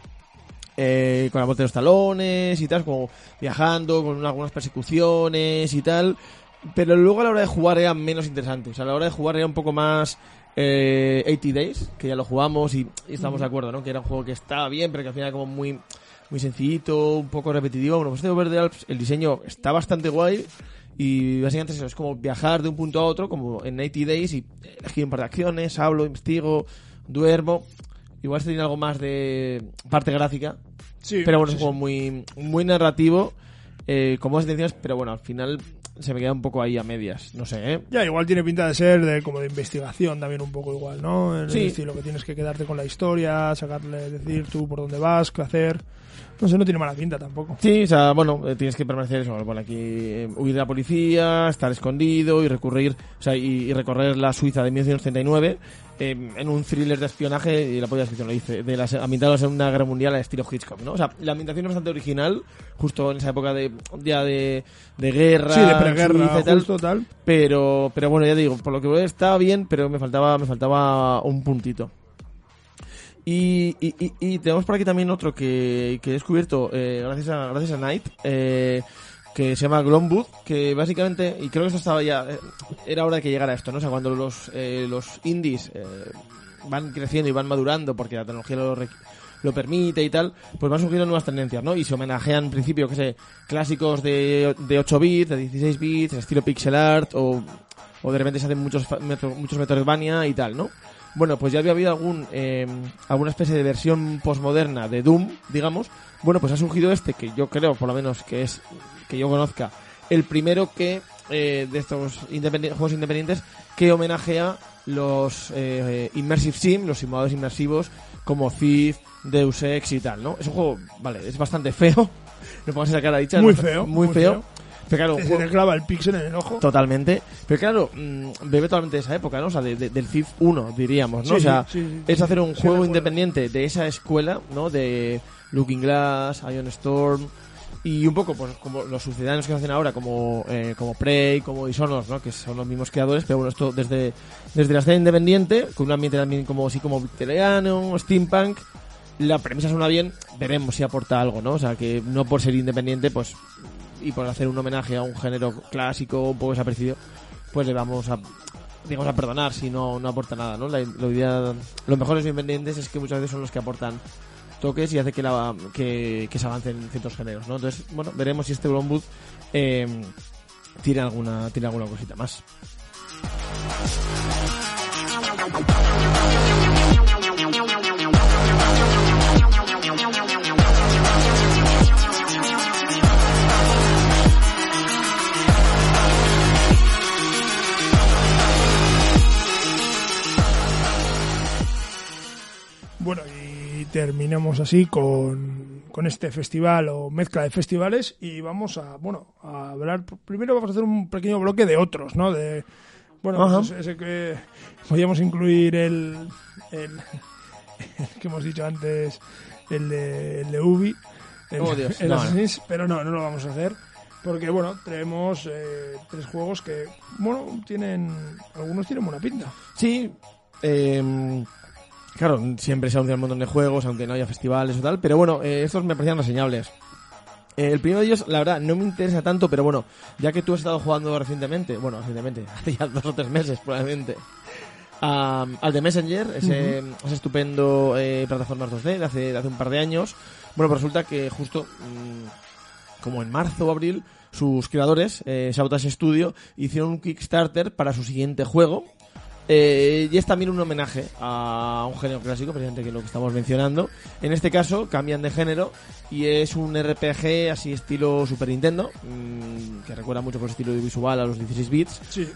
Speaker 2: con la muerte de los talones y tal, como viajando con algunas persecuciones y tal, pero luego a la hora de jugar era menos interesante. O sea, a la hora de jugar era un poco más 80 Days, que ya lo jugamos y estamos de acuerdo, ¿no? Que era un juego que estaba bien, pero que al final era como muy sencillito, un poco repetitivo. Bueno, pues este Over the Alps, el diseño está bastante guay, y básicamente eso, es como viajar de un punto a otro, como en 80 Days, y elegir un par de acciones, hablo, investigo, duermo. Igual se tiene algo más de parte gráfica, sí, pero bueno, es como muy narrativo, con buenas intenciones, pero bueno, al final se me queda un poco ahí a medias, no sé, Ya,
Speaker 1: igual tiene pinta de ser como de investigación también un poco igual, ¿no? En el estilo que tienes que quedarte con la historia, decir tú por dónde vas, qué hacer. No sé, no tiene mala pinta tampoco.
Speaker 2: Sí, o sea, bueno, tienes que permanecer eso, bueno, aquí huir de la policía, estar escondido y recurrir, o sea, y recorrer la Suiza de 1939 en un thriller de espionaje, y la propia descripción lo dice, ambientado en la Segunda Guerra Mundial al estilo Hitchcock, ¿no? O sea, la ambientación es bastante original, justo en esa época de guerra,
Speaker 1: sí, de preguerra,
Speaker 2: y tal,
Speaker 1: justo tal.
Speaker 2: Pero bueno, ya digo, por lo que veo está bien, pero me faltaba un puntito. Y tenemos por aquí también otro que he descubierto gracias a Night, que se llama Glomwood, que básicamente, y creo que esto estaba ya, era hora de que llegara esto, ¿no? O sea, cuando los indies van creciendo y van madurando porque la tecnología lo permite y tal, pues van surgiendo nuevas tendencias, ¿no? Y se homenajean en principio, que sé, clásicos de 8 bits, de 16 bits, estilo pixel art, o de repente se hacen muchos Metroidvania y tal, ¿no? Bueno, pues ya había habido alguna especie de versión postmoderna de Doom, digamos. Bueno, pues ha surgido que yo creo, por lo menos, que es, que yo conozca, el primero que de estos juegos independientes que homenajea los Immersive Sim, los simuladores inmersivos, como Thief, Deus Ex y tal, ¿no? Es un juego, vale, es bastante feo. Me pongo esa cara dicha.
Speaker 1: Muy feo.
Speaker 2: Muy feo. Pero claro,
Speaker 1: se te clava el píxel en el ojo.
Speaker 2: Totalmente. Pero claro, bebe totalmente de esa época, ¿no? O sea, del Thief 1, diríamos, ¿no?
Speaker 1: Sí,
Speaker 2: o sea,
Speaker 1: sí,
Speaker 2: es hacer un juego independiente de esa escuela, ¿no? De Looking Glass, Ion Storm, Y un poco, pues como los sucedáneos que hacen ahora, como Prey, como Dishonored, ¿no? Que son los mismos creadores, pero bueno, esto desde la escena independiente, con un ambiente también como victoriano, steampunk. La premisa suena bien, veremos si aporta algo, ¿no? O sea, que no por ser independiente, pues, y por hacer un homenaje a un género clásico un poco desaparecido, pues le vamos a perdonar si no aporta nada, ¿no? Lo mejor de los independientes es que muchas veces son los que aportan toques y hace que se avancen en ciertos géneros, ¿no? Entonces, bueno, veremos si este Bloomwood tiene alguna cosita más.
Speaker 1: Bueno, y terminamos así con este festival o mezcla de festivales y vamos a hablar. Primero vamos a hacer un pequeño bloque de otros, ¿no? Pues ese que podíamos incluir el que hemos dicho antes, el de Ubi, el Assassin's, pero no lo vamos a hacer porque, bueno, tenemos 3 juegos que, bueno, algunos tienen buena pinta.
Speaker 2: Sí, claro, siempre se anuncian un montón de juegos, aunque no haya festivales o tal, pero bueno, estos me parecían reseñables. El primero de ellos, la verdad, no me interesa tanto, pero bueno, ya que tú has estado jugando recientemente, hace ya 2 o 3 meses probablemente, al de Messenger, ese estupendo plataformas 2D de hace un par de años. Bueno, pues resulta que justo como en marzo o abril, sus creadores, Shautas Studio, hicieron un Kickstarter para su siguiente juego. Y es también un homenaje a un género clásico, precisamente que es lo que estamos mencionando. En este caso cambian de género y es un RPG así estilo Super Nintendo, que recuerda mucho por el estilo visual a los 16 bits.
Speaker 1: Sí.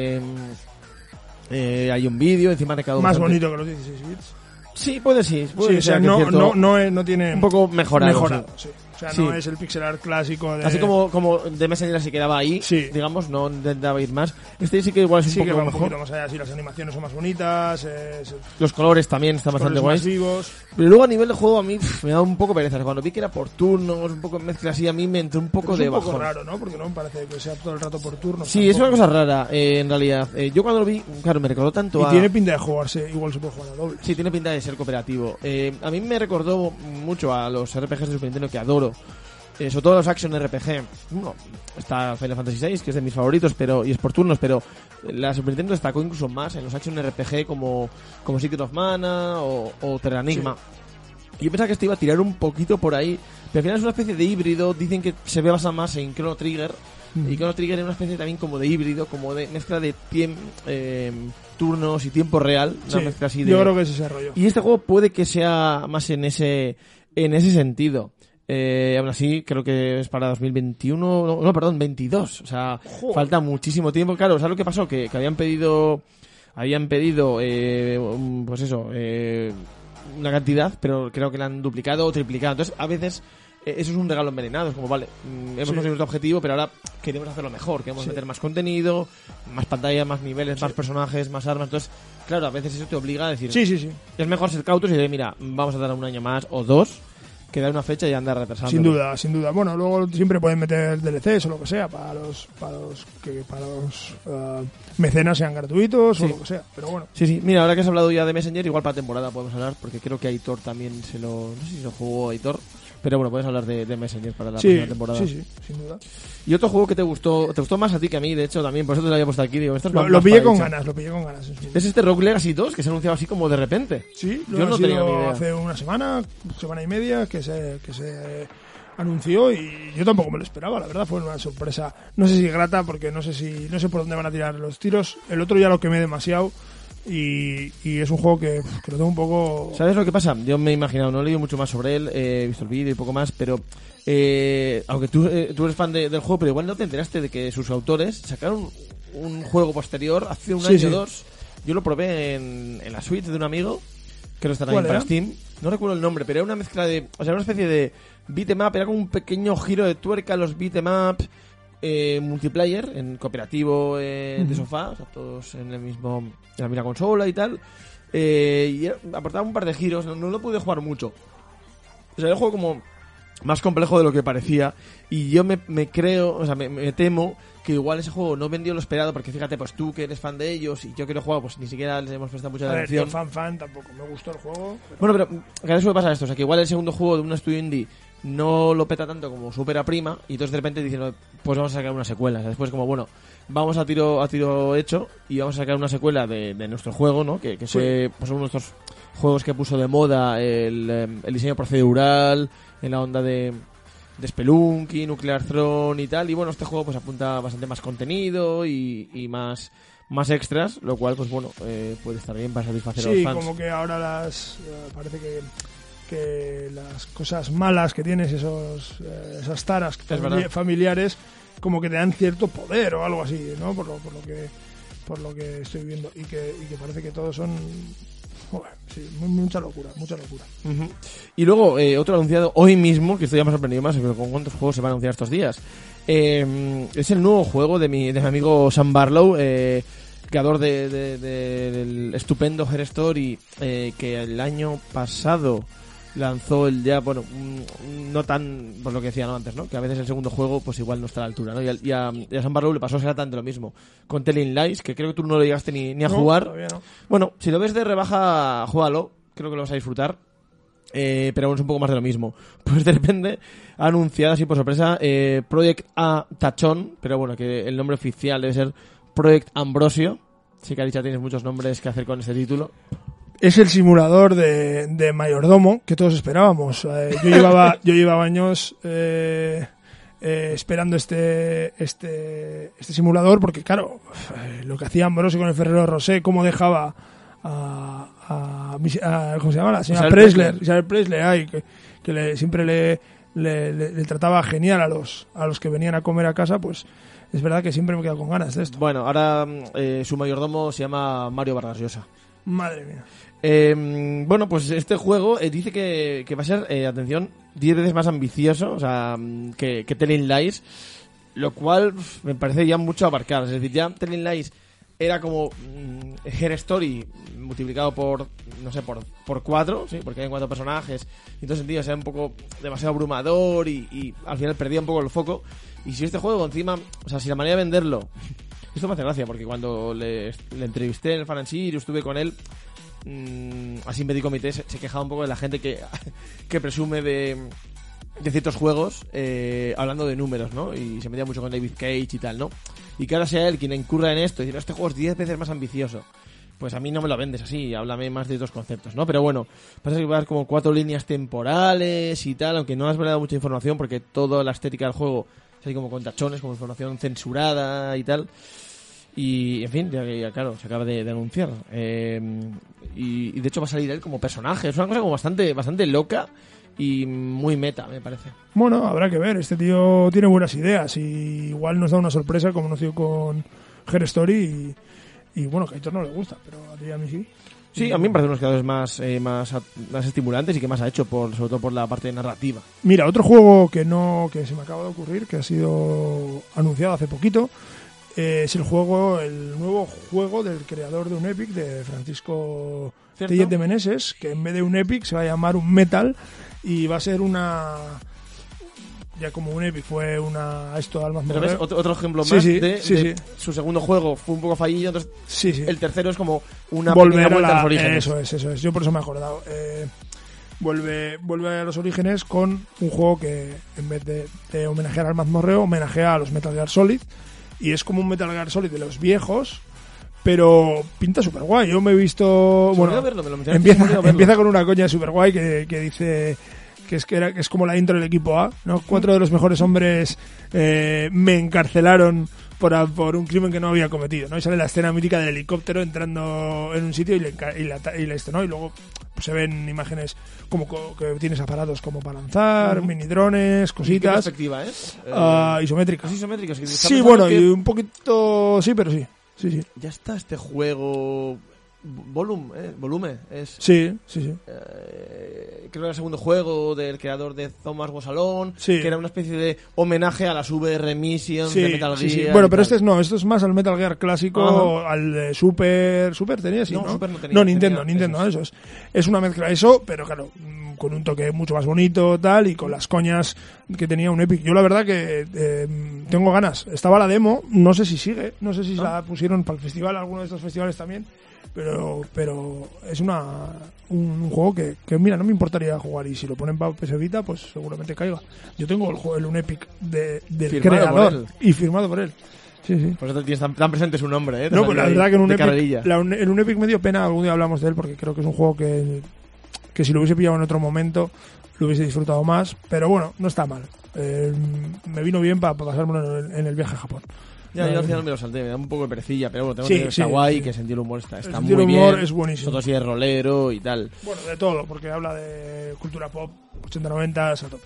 Speaker 2: Hay un vídeo, encima de cada uno
Speaker 1: más bonito que los 16 bits.
Speaker 2: Sí, puede ser.
Speaker 1: O sea, no tiene
Speaker 2: un poco mejorado.
Speaker 1: Sí. O sea, no es el pixel art clásico de...
Speaker 2: Así como de Messenger se quedaba ahí, digamos, no intentaba ir más. Este sí que igual es un poco mejor.
Speaker 1: Poquito más allá, sí, las animaciones son más bonitas,
Speaker 2: los colores también están bastante guays.
Speaker 1: Vivos.
Speaker 2: Pero luego a nivel de juego a mí me da un poco pereza. Cuando vi que era por turnos, un poco en mezcla así, a mí me entró un poco de bajón.
Speaker 1: Es un poco raro, ¿no? Porque no me parece que sea todo el rato por turnos.
Speaker 2: Sí, es una cosa rara, en realidad. Yo cuando lo vi, claro, me recordó tanto
Speaker 1: y tiene pinta de jugarse, igual se puede jugar a doble.
Speaker 2: Sí, tiene pinta de ser cooperativo. A mí me recordó mucho a los RPGs de Super Nintendo que adoro. Sobre todo los Action RPG. Bueno, está Final Fantasy VI, que es de mis favoritos, y es por turnos, pero la Super Nintendo destacó incluso más en los Action RPG como Secret of Mana o Terra Enigma. Sí. Y yo pensaba que este iba a tirar un poquito por ahí, pero al final es una especie de híbrido. Dicen que se basa más en Chrono Trigger, y Chrono Trigger es una especie también como de híbrido, como de mezcla de turnos y tiempo real. Una mezcla así
Speaker 1: yo creo que es ese rollo.
Speaker 2: Y este juego puede que sea más en ese sentido. Aún así, creo que es para 2021, 22. O sea, falta muchísimo tiempo. Claro, ¿sabes lo que pasó? Que habían pedido, pues eso, una cantidad, pero creo que la han duplicado o triplicado. Entonces, a veces, eso es un regalo envenenado. Es como, vale, hemos conseguido nuestro objetivo, pero ahora queremos hacerlo mejor. Queremos meter más contenido, más pantalla, más niveles, más personajes, más armas. Entonces, claro, a veces eso te obliga a decir,
Speaker 1: sí.
Speaker 2: Es mejor ser cautos y decir, mira, vamos a dar un año más o 2, que dar una fecha y andar retrasando.
Speaker 1: Sin duda. Bueno, luego siempre pueden meter DLCs o lo que sea para los mecenas sean gratuitos o lo que sea, pero bueno.
Speaker 2: Sí. Mira, ahora que has hablado ya de Messenger, igual para temporada podemos hablar, porque creo que Aitor también no sé si se lo jugó Aitor, pero bueno, puedes hablar de Messenger para la próxima temporada.
Speaker 1: Sí, sin duda.
Speaker 2: ¿Y otro juego que te gustó más a ti que a mí? De hecho, también, por eso te lo había puesto aquí. Digo,
Speaker 1: lo pillé con ganas.
Speaker 2: ¿Es este Rogue Legacy 2 que se ha anunciado así como de repente?
Speaker 1: Sí,
Speaker 2: yo no tenía ni idea.
Speaker 1: Hace una semana y media que se anunció y yo tampoco me lo esperaba, la verdad. Fue una sorpresa, no sé si grata, porque no sé por dónde van a tirar los tiros. El otro ya lo quemé demasiado. Y es un juego que lo tengo un poco...
Speaker 2: ¿Sabes lo que pasa? Yo me he imaginado, no he leído mucho más sobre él, he visto el vídeo y poco más, pero aunque tú eres fan del juego, pero igual no te enteraste de que sus autores sacaron un juego posterior hace un año o 2. Yo lo probé en la Switch de un amigo, que lo estará ahí para Steam. No recuerdo el nombre, pero era una mezcla de... O sea, una especie de beat'em up, era como un pequeño giro de tuerca a los beat'em up, multiplayer, en cooperativo de sofá, o sea, todos en la misma consola y tal. Y aportaba un par de giros, no lo pude jugar mucho. O sea, el juego como más complejo de lo que parecía, y yo me creo, o sea, me temo que igual ese juego no vendió lo esperado, porque fíjate, pues tú que eres fan de ellos y yo que lo he jugado, pues ni siquiera les hemos prestado mucha atención.
Speaker 1: Yo fan tampoco, me gustó el juego. Pero...
Speaker 2: Bueno, pero cada vez suele pasar esto, o sea, que igual el segundo juego de un estudio indie no lo peta tanto como Supera Prima, y entonces de repente dicen, pues vamos a sacar una secuela. O sea, después como, bueno, vamos a tiro hecho y vamos a sacar una secuela de nuestro juego, ¿no? Que fue pues uno de estos juegos que puso de moda el diseño procedural en la onda de Spelunky, Nuclear Throne y tal, y bueno, este juego pues apunta bastante más contenido y más extras, lo cual pues bueno, puede estar bien para satisfacer a los fans.
Speaker 1: Sí, como que ahora parece que las cosas malas que tienes, esas taras familiares, como que te dan cierto poder o algo así, ¿no? Por lo que estoy viendo, y que parece que todos son... Joder, sí, mucha locura.
Speaker 2: Uh-huh. Y luego, otro anunciado hoy mismo, que estoy ya más sorprendido más, pero con cuántos juegos se van a anunciar estos días. Es el nuevo juego de mi amigo Sam Barlow, creador del estupendo Her Story, que el año pasado lanzó el ya, bueno, no tan, por lo que decía antes, ¿no? Que a veces el segundo juego pues igual no está a la altura, ¿no? Y a Sam Barlow le pasó exactamente lo mismo con Telling Lies, que creo que tú no lo llegaste ni a jugar.
Speaker 1: Todavía no.
Speaker 2: Bueno, si lo ves de rebaja, júgalo, creo que lo vas a disfrutar. Pero bueno, es un poco más de lo mismo. Pues de repente ha anunciado así por sorpresa Project A Tachón, pero bueno, que el nombre oficial debe ser Project Ambrosio. Sí, Caricha, tienes muchos nombres que hacer con este título.
Speaker 1: Es el simulador de mayordomo que todos esperábamos. Yo llevaba años esperando este simulador, porque claro, lo que hacía Ambrosio con el Ferrero Rosé, cómo dejaba a ¿cómo se llama? La señora Isabel Presley, que siempre le trataba genial a los que venían a comer a casa, pues es verdad que siempre me he quedado con ganas de esto.
Speaker 2: Bueno, ahora su mayordomo se llama Mario Vargas Llosa.
Speaker 1: Madre mía.
Speaker 2: Bueno, pues este juego dice que va a ser, atención, 10 veces más ambicioso, o sea, que Telling Lies, lo cual me parece ya mucho abarcar. Es decir, ya Telling Lies era como Her Story multiplicado por, no sé, por 4, ¿sí? Porque hay 4 personajes, y en todo sentido era un poco demasiado abrumador y al final perdía un poco el foco. Y si este juego encima, o sea, si la manera de venderlo... Esto me hace gracia, porque cuando le entrevisté en el Fan and Sirius, estuve con él, así en Petit Comité, se quejaba un poco de la gente que presume de ciertos juegos, hablando de números, ¿no? Y se metía mucho con David Cage y tal, ¿no? Y que ahora sea él quien incurra en esto y decir, este juego es 10 veces más ambicioso. Pues a mí no me lo vendes así, háblame más de otros conceptos, ¿no? Pero bueno, pasa que va a haber como 4 líneas temporales y tal, aunque no has dado mucha información, porque toda la estética del juego es así como con tachones, como información censurada y tal. Y en fin, ya claro, se acaba de anunciar. Y de hecho va a salir él como personaje. Es una cosa como bastante loca y muy meta, me parece.
Speaker 1: Bueno, habrá que ver. Este tío tiene buenas ideas y igual nos da una sorpresa, como nos dio con Her Story. Y bueno, que a Aitor no le gusta, pero a mí sí.
Speaker 2: Sí, a mí me parecen unos creadores más estimulantes y que más ha hecho, sobre todo por la parte narrativa.
Speaker 1: Mira, otro juego que se me acaba de ocurrir, que ha sido anunciado hace poquito, es el nuevo juego del creador de un Epic, de Francisco Tellet de Meneses, que en vez de un Epic se va a llamar un Metal, y va a ser ya como un Epic fue esto Almas Morreo.
Speaker 2: Otro ejemplo más de su segundo juego fue un poco fallido, entonces el tercero es como una pequeña vuelta a los orígenes.
Speaker 1: Eso es, yo por eso me he acordado. Vuelve a los orígenes con un juego que en vez de homenajear a Almas Morreo, homenajea a los Metal Gear Solid, y es como un Metal Gear Solid de los viejos, pero pinta súper guay. Yo me he visto... Bueno, empieza con una coña súper guay que dice... Que es como la intro del equipo A, ¿no? 4 de los mejores hombres me encarcelaron por un crimen que no había cometido, ¿no? Y sale la escena mítica del helicóptero entrando en un sitio y ¿no? Y luego pues, se ven imágenes como que tienes aparatos como para lanzar, mini drones, cositas.
Speaker 2: ¿Qué perspectiva es?
Speaker 1: Isométrica.
Speaker 2: ¿Es isométrica?
Speaker 1: Sí, bueno, y un poquito... Sí, pero sí.
Speaker 2: Ya está este juego Volume es.
Speaker 1: Sí.
Speaker 2: Creo que era el segundo juego del creador de Thomas Was Alone,
Speaker 1: Sí.
Speaker 2: que era una especie de homenaje a las VR Missions de Metal Gear.
Speaker 1: Sí. Bueno, pero esto es más al Metal Gear clásico, al de Super tenía, sí, ¿no?
Speaker 2: Super no tenía.
Speaker 1: No, Nintendo, eso es. Es una mezcla de eso, pero claro, con un toque mucho más bonito, tal, y con las coñas que tenía un Epic. Yo la verdad que tengo ganas. Estaba la demo, no sé si sigue, no sé si la pusieron para el festival, alguno de estos festivales también, pero es un juego que mira, no me importaría jugar, y si lo ponen para PS Vita, pues seguramente caiga. Yo tengo el juego, un Epic del
Speaker 2: firmado
Speaker 1: creador y firmado por él. Sí.
Speaker 2: Por eso tienes tan presente su nombre, ¿eh?
Speaker 1: No, pues la verdad que en un Epic me dio pena, algún día hablamos de él, porque creo que es un juego que si lo hubiese pillado en otro momento lo hubiese disfrutado más, pero bueno, no está mal. Me vino bien para pasármelo en el viaje a Japón.
Speaker 2: Ya, yo al final me lo salté, me da un poco de perecilla, pero bueno, tengo que está guay, que sentir el humor está muy bien.
Speaker 1: El humor es buenísimo.
Speaker 2: Todo así de rolero y tal.
Speaker 1: Bueno, de todo, porque habla de cultura pop, 80-90, a tope.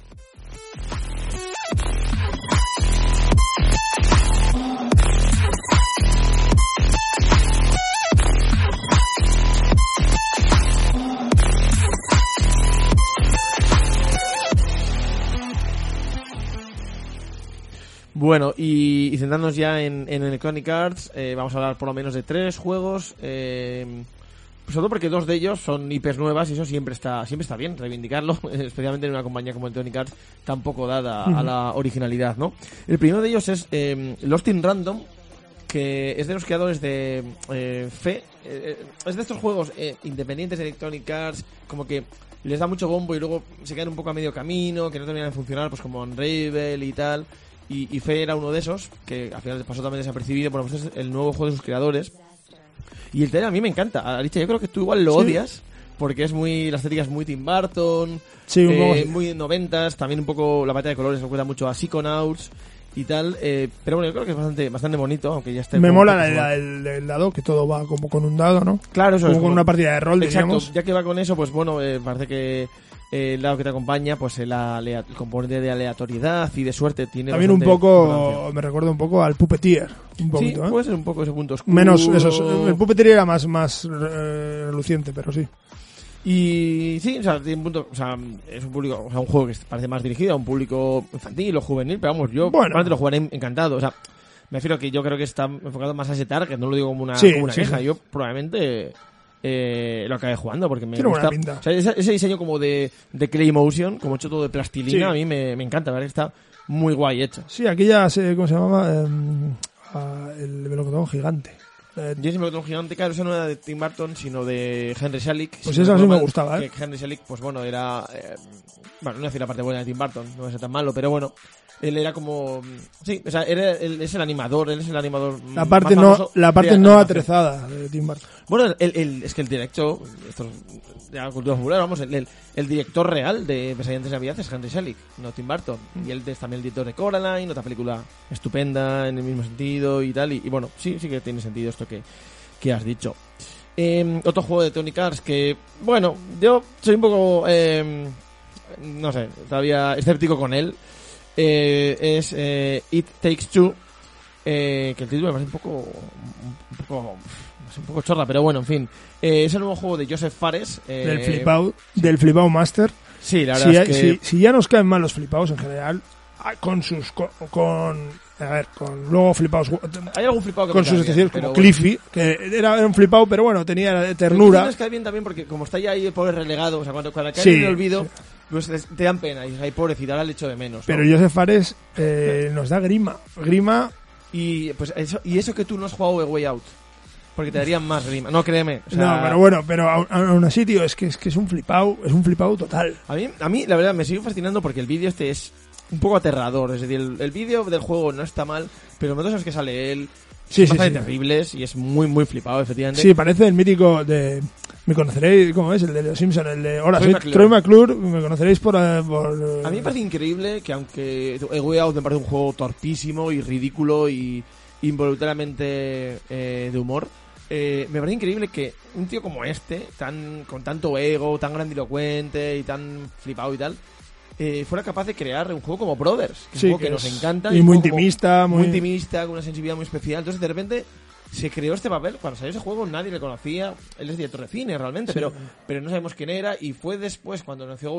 Speaker 2: Bueno, y centrándonos ya en Electronic Arts, vamos a hablar por lo menos de 3 juegos, sobre todo porque 2 de ellos son IPs nuevas y eso siempre está bien reivindicarlo, especialmente en una compañía como Electronic Arts tan poco dada a la originalidad, ¿no? El primero de ellos es Lost in Random, que es de los creadores de Fe, es de estos juegos independientes de Electronic Arts, como que les da mucho bombo y luego se quedan un poco a medio camino, que no terminan de funcionar, pues como Unravel y tal. Y Fe era uno de esos, que al final pasó también desapercibido. Bueno, pues es el nuevo juego de sus creadores. Y el trailer a mí me encanta. Alicia, yo creo que tú igual lo odias, porque es la estética es muy Tim Burton, muy 90s, también un poco la paleta de colores recuerda mucho a Psychonauts y tal. Pero bueno, yo creo que es bastante bonito, aunque ya esté...
Speaker 1: Me mola el dado, que todo va como con un dado, ¿no?
Speaker 2: Claro, eso
Speaker 1: como
Speaker 2: es
Speaker 1: con una partida de rol,
Speaker 2: exacto,
Speaker 1: digamos.
Speaker 2: Ya que va con eso, pues bueno, parece que... el lado que te acompaña, pues el componente de aleatoriedad y de suerte tiene
Speaker 1: también un poco, me recuerda un poco al Puppeteer, un poquito,
Speaker 2: sí, puede ser un poco ese punto oscuro.
Speaker 1: Menos eso, el Puppeteer era más reluciente, pero sí.
Speaker 2: Y sí, o sea, tiene un punto, o sea, es un público, o sea, un juego que parece más dirigido a un público infantil o juvenil, pero vamos, yo realmente lo jugaré encantado, o sea, me refiero que yo creo que está enfocado más a ese target, no lo digo como una queja, yo probablemente lo acabé jugando porque me gusta. O sea, ese diseño como de Claymotion, como hecho todo de plastilina, a mí me encanta, ¿verdad? Está muy guay hecho.
Speaker 1: Sí, aquí ya ¿cómo se llamaba? El melocotón gigante.
Speaker 2: Yo ese melocotón gigante, claro, eso no era de Tim Burton, sino de Henry Selick.
Speaker 1: Pues esa sí me gustaba,
Speaker 2: que Henry Selick, pues bueno, era... bueno, no voy a decir la parte buena de Tim Burton, no es tan malo, pero bueno... Él era como... Sí, o sea, es el animador, él es el animador
Speaker 1: la parte no atrezada de Tim Burton.
Speaker 2: Bueno, es que el director, esto es de la cultura popular, vamos, el director real de Pesadilla antes de Navidad es Henry Selick, no Tim Burton. Y él es también el director de Coraline, otra película estupenda en el mismo sentido y tal. Y bueno, sí que tiene sentido esto que has dicho. Otro juego de Tony Cars que, bueno, yo soy un poco... no sé, todavía escéptico con él. Es It Takes Two, que el título me parece un poco chorra, pero bueno, en fin. Es el nuevo juego de Joseph Fares.
Speaker 1: Del Flipao Master.
Speaker 2: Sí, la verdad es que...
Speaker 1: Si ya nos caen mal los flipaos en general, con luego flipaos...
Speaker 2: Hay algún flipao que
Speaker 1: con sus excepciones, como Cliffy, que era un flipao, pero bueno, tenía ternura.
Speaker 2: Pero cae bien también porque como está ya ahí el pobre relegado, o sea, cuando cae en el olvido... Pues te dan pena y hay pobrecita, ahora le echo de menos, ¿no?
Speaker 1: Pero Joseph Fares nos da grima
Speaker 2: y pues eso que tú no has jugado A Way Out, porque te darían más grima, no, créeme, o sea,
Speaker 1: no, pero bueno, pero aún así, tío, es que es un flipao total.
Speaker 2: A mí la verdad me sigue fascinando porque el vídeo este es un poco aterrador, es decir, el vídeo del juego no está mal, pero los momentos en los que sale él son bastante terribles y es muy muy flipado, efectivamente.
Speaker 1: Sí, parece el mítico de... Me conoceréis, ¿cómo es? El de los Simpsons, el de... Hola, soy Troy McClure, me conoceréis por... A mí
Speaker 2: me parece increíble que aunque A Way Out me parece un juego torpísimo y ridículo y involuntariamente de humor, me parece increíble que un tío como este, con tanto ego, tan grandilocuente y tan flipado y tal, fuera capaz de crear un juego como Brothers, que es un juego que nos encanta.
Speaker 1: Y muy intimista.
Speaker 2: Muy intimista, con una sensibilidad muy especial. Entonces, de repente... se creó este papel. Cuando salió ese juego nadie le conocía. Él es director de cine realmente,
Speaker 1: Sí.
Speaker 2: pero no sabemos quién era. Y fue después cuando lanzó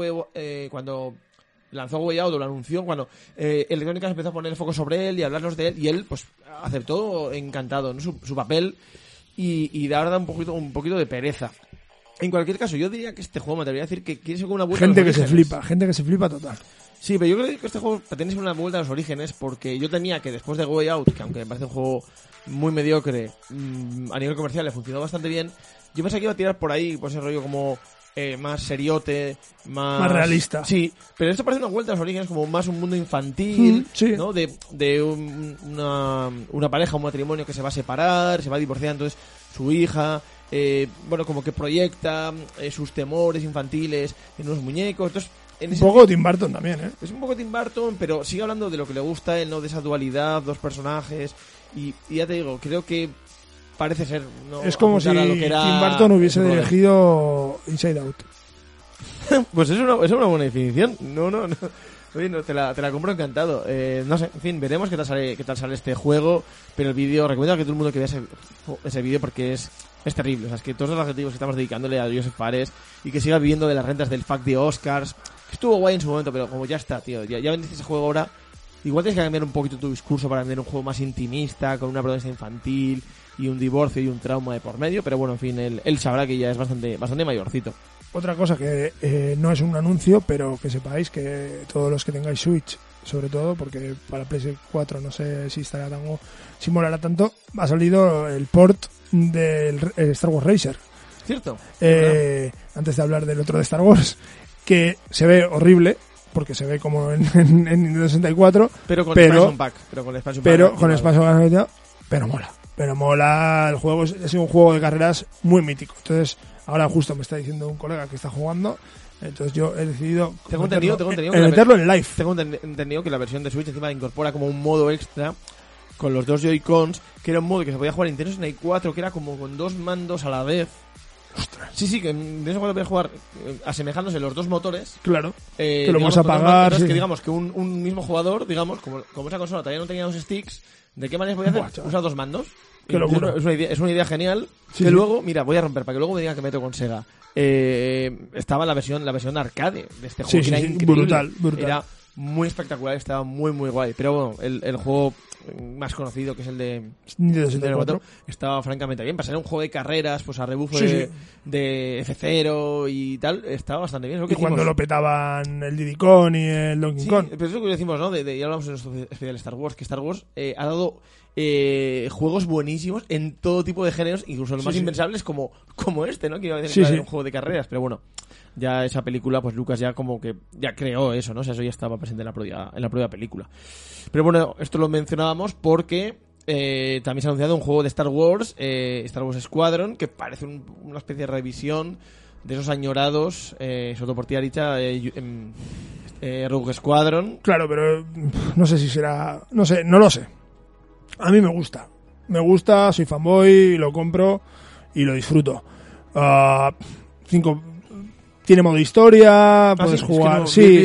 Speaker 2: Way Out, o lo anunció, cuando Electronic Arts empezó a poner el foco sobre él y hablarnos de él, y él pues aceptó encantado, ¿no? su papel, y de ahora da un poquito de pereza. En cualquier caso, yo diría que este juego me atrevería a decir que quiere ser una vuelta
Speaker 1: gente
Speaker 2: a los
Speaker 1: que
Speaker 2: orígenes.
Speaker 1: gente que se flipa total.
Speaker 2: Sí, pero yo creo que este juego pretende ser una vuelta a los orígenes, porque yo temía que después de Way Out, que aunque me parece un juego muy mediocre, a nivel comercial le funcionó bastante bien, yo pensé que iba a tirar por ahí, por ese rollo como más seriote, más
Speaker 1: realista.
Speaker 2: Sí, pero esto parece una vuelta a los orígenes, como más un mundo infantil,
Speaker 1: sí.
Speaker 2: ¿no? De una pareja, un matrimonio que se va a separar, se va a divorciar, entonces su hija, bueno, como que proyecta sus temores infantiles en unos muñecos, entonces...
Speaker 1: Un poco Tim Burton también, ¿eh?
Speaker 2: Es un poco Tim Burton, pero sigue hablando de lo que le gusta él, ¿no? De esa dualidad, dos personajes, y ya te digo, creo que parece ser, ¿no?
Speaker 1: Es como si
Speaker 2: lo que era
Speaker 1: Tim Burton hubiese dirigido Inside Out.
Speaker 2: Pues es una buena definición. No. Oye, no, te la compro encantado. No sé, en fin, veremos qué tal sale este juego. Pero el vídeo, recomiendo a que todo el mundo que vea ese vídeo, porque es terrible. O sea, es que todos los adjetivos que estamos dedicándole a Joseph Fares, y que siga viviendo de las rentas del FAQ de Oscars, que estuvo guay en su momento, pero como ya está, tío, ya vendiste ese juego ahora, igual tienes que cambiar un poquito tu discurso para vender un juego más intimista, con una protagonista infantil y un divorcio y un trauma de por medio. Pero bueno, en fin, él sabrá que ya es bastante mayorcito.
Speaker 1: Otra cosa que no es un anuncio, pero que sepáis que todos los que tengáis Switch, sobre todo, porque para PS 4 no sé si estará si molará tanto, ha salido el port del Star Wars Racer.
Speaker 2: ¿Cierto?
Speaker 1: Antes de hablar del otro de Star Wars, que se ve horrible, porque se ve como en Nintendo 64,
Speaker 2: pero con Expansion Pack.
Speaker 1: Pero mola. El juego es un juego de carreras muy mítico. Entonces, ahora justo me está diciendo un colega que está jugando, entonces yo he decidido meterlo en live.
Speaker 2: Tengo entendido que la versión de Switch encima incorpora como un modo extra con los dos Joy-Cons, que era un modo que se podía jugar en Nintendo 64, que era como con dos mandos a la vez.
Speaker 1: Ostras.
Speaker 2: Sí, que en eso podía jugar asemejándose los dos motores.
Speaker 1: Claro. Que lo vas a apagar.
Speaker 2: Entonces, que digamos que un mismo jugador, digamos, como esa consola todavía no tenía dos sticks, ¿de qué manera podía hacer? Usar dos mandos.
Speaker 1: Qué locura.
Speaker 2: Es una idea genial.
Speaker 1: Sí,
Speaker 2: que luego, mira, voy a romper para que luego me digan que meto con Sega. Estaba la versión arcade de este juego, que era increíble.
Speaker 1: Brutal.
Speaker 2: Era muy espectacular, estaba muy guay. Pero bueno, el juego más conocido, que es el de
Speaker 1: Nintendo 64,
Speaker 2: estaba francamente bien. Para ser un juego de carreras, pues a rebufo de F0 y tal, estaba bastante bien.
Speaker 1: Y cuando lo petaban el Diddy Kong y el Donkey Kong.
Speaker 2: Pero eso es lo que decimos, ¿no? Ya hablamos en nuestro especial Star Wars, que Star Wars ha dado juegos buenísimos en todo tipo de géneros, incluso los más impensables como este, ¿no? Que iba a decir que era un juego de carreras, pero bueno, ya esa película, pues Lucas ya como que ya creó eso, ¿no? O sea, eso ya estaba presente en la propia película. Pero bueno, esto lo mencionábamos porque también se ha anunciado un juego de Star Wars Squadron, que parece una especie de revisión de esos añorados, sobre todo por ti, Aricha, Rogue Squadron.
Speaker 1: Claro, pero no sé si será... no lo sé. A mí me gusta, soy fanboy, lo compro y lo disfruto. Tiene modo historia, puedes jugar.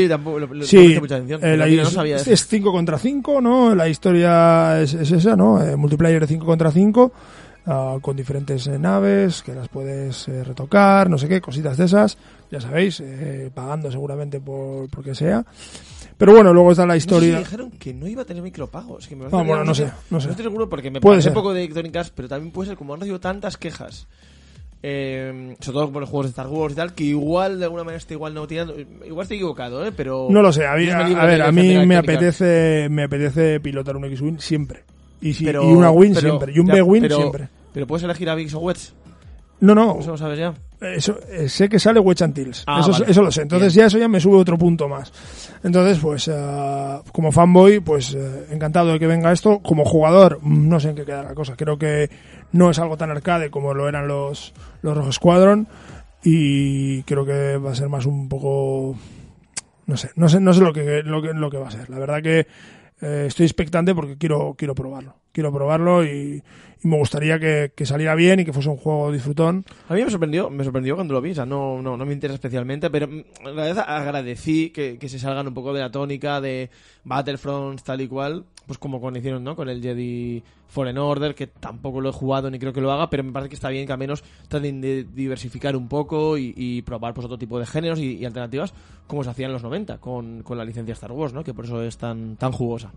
Speaker 1: Es 5 contra 5, ¿no? La historia es esa, ¿no? Multiplayer de 5 contra 5, con diferentes naves que las puedes retocar, no sé qué, cositas de esas, ya sabéis, pagando seguramente por que sea. Pero bueno, luego está la historia.
Speaker 2: No sé si dijeron que no iba a tener micropagos. Que
Speaker 1: no sé.
Speaker 2: No estoy seguro porque me parece un poco de Electronic Arts, pero también puede ser como han recibido tantas quejas. Sobre todo por los juegos de Star Wars y tal, que igual de alguna manera no tirando. Igual estoy equivocado, pero
Speaker 1: no lo sé. A mí me apetece pilotar un X-Wing siempre. Y una Wing siempre. Y un B-Wing siempre.
Speaker 2: Pero puedes elegir a Biggs o Wedge.
Speaker 1: No.
Speaker 2: ¿Eso lo sabes ya?
Speaker 1: Eso, sé que sale Wedge Antilles.
Speaker 2: Vale.
Speaker 1: Eso lo sé. Entonces bien. Eso ya me sube otro punto más. Entonces, pues, como fanboy, pues, encantado de que venga esto. Como jugador, no sé en qué queda la cosa. Creo que no es algo tan arcade como lo eran los Rogue Squadron. Y creo que va a ser más un poco... No sé lo que va a ser. La verdad que estoy expectante porque quiero probarlo y me gustaría que saliera bien y que fuese un juego disfrutón.
Speaker 2: A mí me sorprendió cuando lo vi, o sea, no me interesa especialmente, pero en realidad agradecí que se salgan un poco de la tónica de Battlefront tal y cual, pues como cuando hicieron, ¿no?, con el Jedi Fallen Order, que tampoco lo he jugado ni creo que lo haga, pero me parece que está bien que al menos traten de diversificar un poco y probar pues otro tipo de géneros y alternativas como se hacía en los 90 con la licencia Star Wars, ¿no?, que por eso es tan jugosa.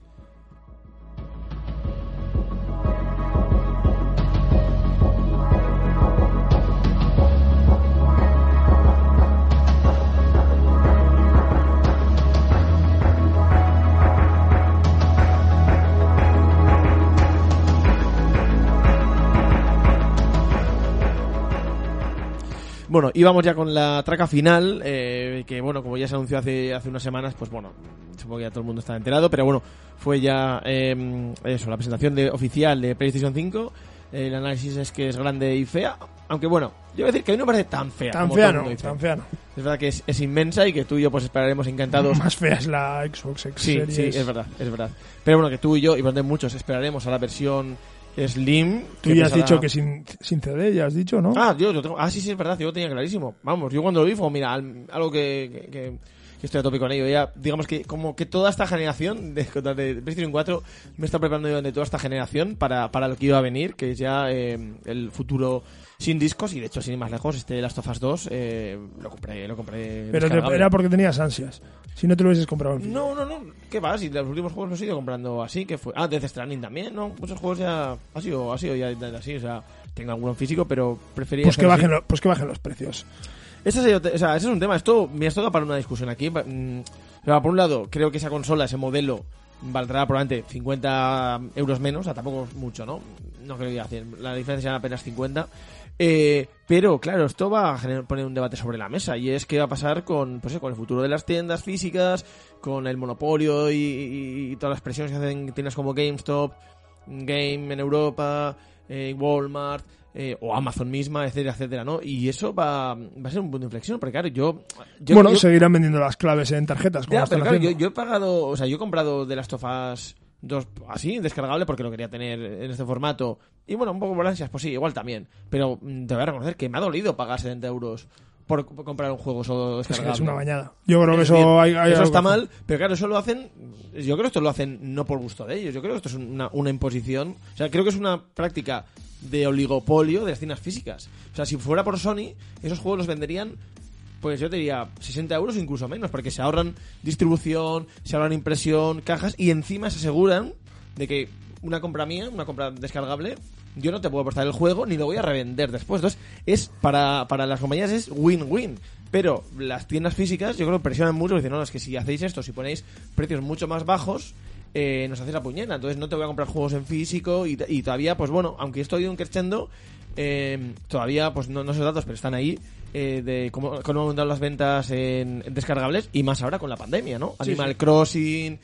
Speaker 2: Bueno, íbamos ya con la traca final, que bueno, como ya se anunció hace unas semanas, pues bueno, supongo que ya todo el mundo está enterado, pero bueno, fue ya la presentación oficial de PlayStation 5. El análisis es que es grande y fea, aunque bueno, yo voy a decir que a mí no me parece tan fea.
Speaker 1: Tan fea no.
Speaker 2: Es verdad que es inmensa y que tú y yo pues esperaremos encantados.
Speaker 1: Más fea es la Xbox X Series.
Speaker 2: Sí, es verdad. Pero bueno, que tú y yo, y por muchos, esperaremos a la versión Slim.
Speaker 1: Tú ya has dicho que sin CD, ya has dicho, ¿no?
Speaker 2: Yo tengo. Sí, es verdad, yo lo tenía clarísimo. Vamos, yo cuando lo vi fue, mira, algo que estoy a tope con ello. Ya, digamos que como que toda esta generación de PlayStation 4 me está preparando durante toda esta generación para lo que iba a venir, que es ya el futuro sin discos, y de hecho sin ir más lejos, Last of Us 2 lo compré.
Speaker 1: Pero era porque tenías ansias. Si no te lo hubieses comprado en
Speaker 2: No, ¿qué va? Si los últimos juegos los he ido comprando así, que fue. Death Stranding también, ¿no? Muchos juegos ya ha sido ya así, o sea, tengo alguno en físico, pero prefería
Speaker 1: pues que bajen los precios.
Speaker 2: Ese es un tema. Esto da para una discusión aquí. Por un lado, creo que esa consola, ese modelo, valdrá probablemente 50 euros menos, o sea, tampoco es mucho, ¿no? No creo que diga 100, la diferencia será apenas 50. Pero claro, esto va a poner un debate sobre la mesa, y es qué va a pasar con el futuro de las tiendas físicas, con el monopolio y todas las presiones que hacen tiendas como GameStop, Game en Europa, Walmart, o Amazon misma, etcétera, ¿no? Y eso va a ser un punto de inflexión, porque claro, yo
Speaker 1: seguirán vendiendo las claves en tarjetas.
Speaker 2: Pero claro, yo he pagado, o sea, yo he comprado The Last of Us 2 así, descargable, porque lo quería tener en este formato. Y bueno, un poco por ansias, pues sí, igual también. Pero te voy a reconocer que me ha dolido pagar 70 euros por comprar un juego solo descargable.
Speaker 1: Es una bañada. Yo creo que eso
Speaker 2: eso está mal, pero claro, eso lo hacen. Yo creo que esto lo hacen no por gusto de ellos. Yo creo que esto es una imposición. O sea, creo que es una práctica de oligopolio de las tiendas físicas. O sea, si fuera por Sony, esos juegos los venderían, pues yo te diría 60 euros o incluso menos, porque se ahorran distribución, se ahorran impresión, cajas, y encima se aseguran de que una compra mía, una compra descargable, yo no te puedo prestar el juego ni lo voy a revender después. Entonces, para las compañías es win-win. Pero las tiendas físicas, yo creo que presionan mucho y dicen, no, es que si hacéis esto, si ponéis precios mucho más bajos, nos hacéis la puñeta. Entonces no te voy a comprar juegos en físico y todavía, pues bueno, aunque esto ha ido un crescendo, todavía, pues no sé los datos, pero están ahí, de cómo han aumentado las ventas en descargables, y más ahora con la pandemia, ¿no?
Speaker 1: Sí,
Speaker 2: Animal Crossing,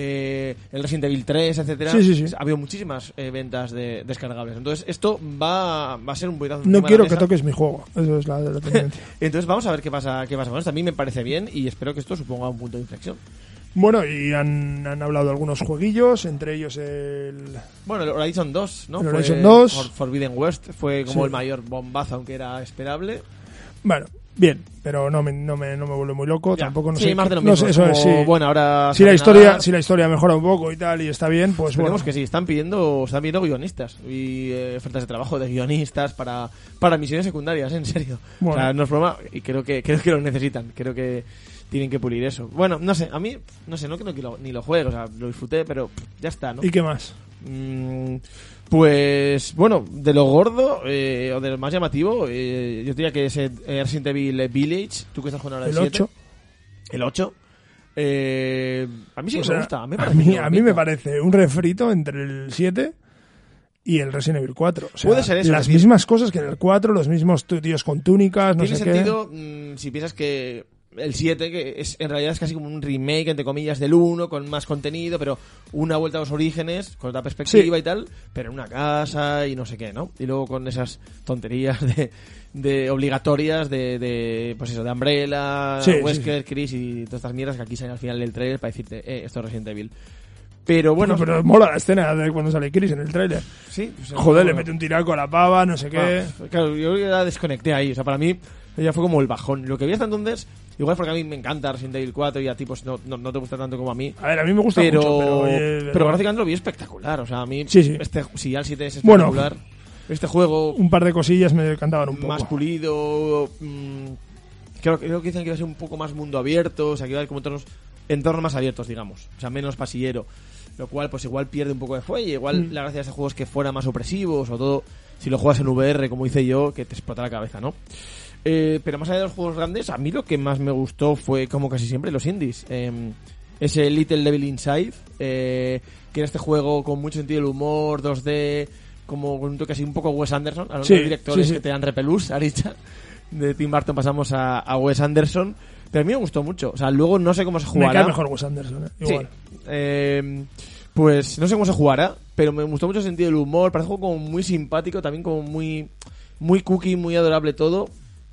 Speaker 2: el Resident Evil 3, etcétera.
Speaker 1: Sí.
Speaker 2: Ha habido muchísimas ventas de descargables. Entonces esto va a ser un puñetazo.
Speaker 1: No quiero que toques mi juego. Eso es la tendencia.
Speaker 2: Entonces vamos a ver qué pasa con esto. A mí me parece bien y espero que esto suponga un punto de inflexión.
Speaker 1: Bueno, y han hablado de algunos jueguillos, entre ellos el
Speaker 2: Horizon 2, ¿no?
Speaker 1: El Horizon 2.
Speaker 2: Forbidden West fue como el mayor bombazo, aunque era esperable.
Speaker 1: Bueno, bien, pero no me vuelve muy loco, ya. Tampoco no sé.
Speaker 2: Más de lo mismo.
Speaker 1: No sé, eso es, sí.
Speaker 2: Bueno, ahora
Speaker 1: si la historia mejora un poco y tal y está bien, pues
Speaker 2: esperemos que sí. Están pidiendo guionistas y ofertas de trabajo de guionistas para misiones secundarias, en serio. Bueno. O sea, no es broma, y creo que lo necesitan. Creo que tienen que pulir eso. Bueno, no sé, a mí no creo que ni lo juegue, o sea, lo disfruté, pero ya está, ¿no?
Speaker 1: ¿Y qué más?
Speaker 2: Pues bueno, de lo gordo o de lo más llamativo, yo diría que es Resident Evil Village. ¿Tú qué estás jugando ahora?
Speaker 1: El 8.
Speaker 2: El 8. A mí sí me gusta.
Speaker 1: A mí me parece un refrito entre el 7 y el Resident Evil 4. O sea,
Speaker 2: puede ser eso.
Speaker 1: Las mismas cosas que en el 4, los mismos tíos con túnicas, no sé qué.
Speaker 2: Tiene sentido si piensas que el 7, que en realidad es casi como un remake, entre comillas, del 1, con más contenido, pero una vuelta a los orígenes, con otra perspectiva y tal, pero en una casa y no sé qué, ¿no? Y luego con esas tonterías de obligatorias de pues eso, de Umbrella, Wesker, Chris y todas estas mierdas que aquí salen al final del trailer para decirte, esto es Resident Evil. Pero bueno...
Speaker 1: Pero mola la escena de cuando sale Chris en el tráiler.
Speaker 2: Sí. Pues,
Speaker 1: joder, le mete un tiraco a la pava, no sé qué.
Speaker 2: Claro, yo ya desconecté ahí. O sea, para mí ya fue como el bajón. Lo que vi hasta entonces, igual porque a mí me encanta Resident Evil 4 y a ti pues no te gusta tanto como a mí.
Speaker 1: A ver, a mí me gusta mucho,
Speaker 2: pero gráficamente lo vi espectacular. O sea, a mí,
Speaker 1: sí.
Speaker 2: Si ya el 7 es espectacular, este juego...
Speaker 1: Un par de cosillas me encantaban un poco.
Speaker 2: Más pulido... Creo que dicen que iba a ser un poco más mundo abierto, o sea, que iba a haber como entornos más abiertos, digamos. O sea, menos pasillero. Lo cual, pues igual pierde un poco de fuelle. Igual la gracia de ese juego es que fuera más opresivo, sobre todo si lo juegas en VR, como hice yo, que te explota la cabeza, ¿no? Pero más allá de los juegos grandes, a mí lo que más me gustó fue, como casi siempre, los indies. Ese Little Devil Inside, que era este juego con mucho sentido del humor, 2D, como con un toque así un poco Wes Anderson, a los directores que te dan repelús, Aricha. De Tim Burton pasamos a Wes Anderson, pero a mí me gustó mucho. O sea, luego no sé cómo se jugará.
Speaker 1: Me cae mejor Wes Anderson, igual.
Speaker 2: Sí. Pues no sé cómo se jugará, pero me gustó mucho el sentido del humor. Parece un juego como muy simpático, también como muy cookie, muy adorable todo.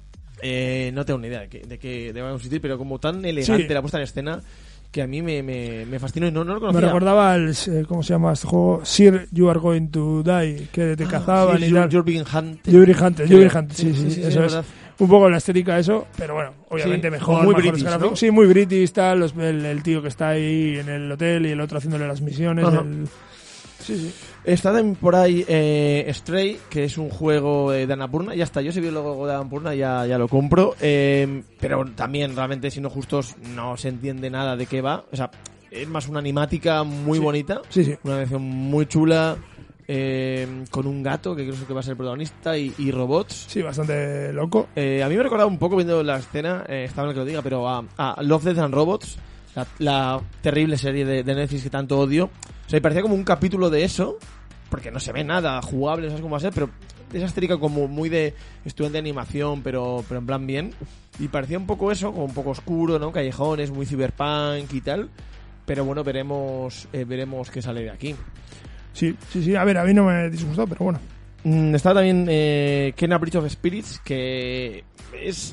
Speaker 2: No tengo ni idea de qué va a consistir, pero como tan elegante la puesta en escena que a mí me fascinó y no lo conocía.
Speaker 1: Me recordaba ¿cómo se llama este juego? Sir, You Are Going to Die, que te cazaban y tal.
Speaker 2: You're Being Hunted.
Speaker 1: You're Being Hunted, sí, eso es.
Speaker 2: Verdad.
Speaker 1: Un poco la estética eso, pero bueno, obviamente mejor.
Speaker 2: Muy british, ¿no?
Speaker 1: Sí, muy british, tal, el tío que está ahí en el hotel y el otro haciéndole las misiones. Sí.
Speaker 2: Está también por ahí Stray, que es un juego de Annapurna. Ya está, yo si vi el logo de Annapurna ya lo compro. Pero también, realmente, siendo justos, no se entiende nada de qué va. O sea, es más una animática muy bonita.
Speaker 1: Sí.
Speaker 2: Una animación muy chula. Con un gato, que creo que va a ser el protagonista, y robots.
Speaker 1: Sí, bastante loco.
Speaker 2: A mí me recordaba un poco, viendo la escena, estaba en el que lo diga, pero a Love, Death and Robots, la terrible serie de Netflix que tanto odio. O sea, me parecía como un capítulo de eso, porque no se ve nada jugable, no sabes cómo va a ser, pero esa estética como muy de estudiante de animación, pero en plan bien. Y parecía un poco eso, como un poco oscuro, ¿no? Callejones, muy cyberpunk y tal. Pero bueno, veremos qué sale de aquí.
Speaker 1: Sí, a ver, a mí no me disgustó, pero bueno.
Speaker 2: Está también Kena Bridge of Spirits, que es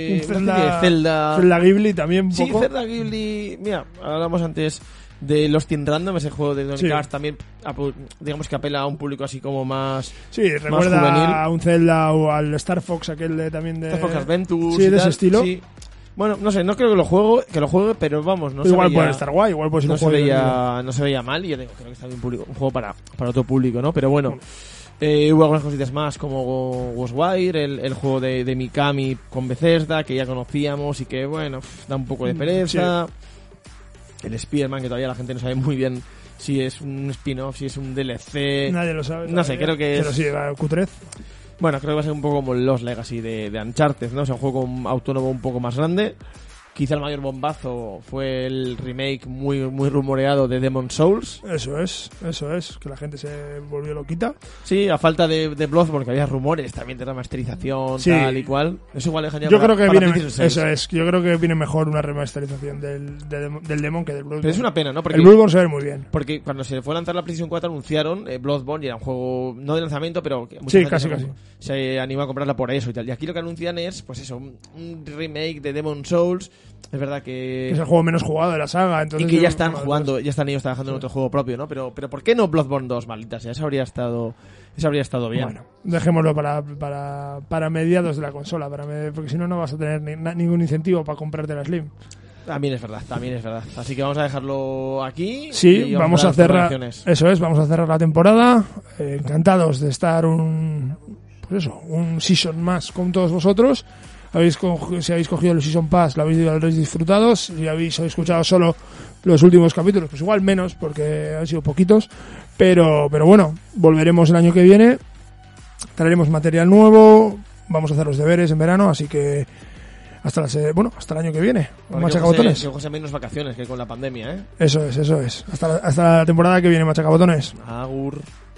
Speaker 1: Zelda Ghibli también un poco.
Speaker 2: Sí, Zelda Ghibli. Mira, hablamos antes de Lost in Random, ese juego de Electronic Arts, también, digamos que apela a un público así como más
Speaker 1: recuerda
Speaker 2: más juvenil.
Speaker 1: A un Zelda o al Star Fox, aquel también de
Speaker 2: Star Fox Adventures.
Speaker 1: Sí, de ese estilo.
Speaker 2: Sí. Bueno, no sé, no creo que lo juegue, pero vamos, no
Speaker 1: igual
Speaker 2: se veía,
Speaker 1: puede estar guay, igual puede ser
Speaker 2: no se veía mal, y yo digo, creo que está bien un juego para otro público, ¿no? Pero bueno, hubo algunas cositas más, como Ghostwire, el juego de Mikami con Bethesda, que ya conocíamos y que, bueno, da un poco de pereza. Sí. El Spider-Man, que todavía la gente no sabe muy bien si es un spin-off, si es un DLC.
Speaker 1: Nadie lo sabe.
Speaker 2: No sé, creo que
Speaker 1: pero sí, va Q3.
Speaker 2: Bueno, creo que va a ser un poco como Lost Legacy de Uncharted, ¿no? O sea, un juego autónomo un poco más grande. Quizá el mayor bombazo fue el remake muy rumoreado de Demon's Souls.
Speaker 1: Eso es, que la gente se volvió loquita.
Speaker 2: Sí, a falta de Bloodborne, que había rumores también de remasterización, tal y cual. Eso igual dejaría
Speaker 1: yo creo que viene yo creo que viene mejor una remasterización del Demon que del Bloodborne.
Speaker 2: Pero es una pena, ¿no? Porque
Speaker 1: el Bloodborne se ve muy bien.
Speaker 2: Porque cuando se fue a lanzar la PlayStation 4 anunciaron Bloodborne, y era un juego no de lanzamiento, pero
Speaker 1: sí, casi.
Speaker 2: Se animó a comprarla por eso y tal. Y aquí lo que anuncian es, pues eso, un remake de Demon's Souls. Es verdad que
Speaker 1: es el juego menos jugado de la saga, entonces
Speaker 2: y que ya están jugando, ya están ellos trabajando en otro juego propio, ¿no? Pero ¿por qué no Bloodborne 2, malditas? Eso habría estado bien.
Speaker 1: Bueno, dejémoslo para mediados de la consola, porque si no vas a tener ningún incentivo para comprarte la Slim.
Speaker 2: También es verdad. Así que vamos a dejarlo aquí.
Speaker 1: Sí, vamos a cerrar. Eso es, vamos a cerrar la temporada. Encantados de estar un season más con todos vosotros. Si habéis cogido el Season Pass, lo habéis disfrutado. Si habéis escuchado solo los últimos capítulos, pues igual menos, porque han sido poquitos. Pero bueno, volveremos el año que viene. Traeremos material nuevo. Vamos a hacer los deberes en verano, así que hasta el año que viene. Machacabotones.
Speaker 2: Que José menos vacaciones que con la pandemia, ¿eh?
Speaker 1: Eso es. Hasta la temporada que viene, machacabotones.
Speaker 2: Agur.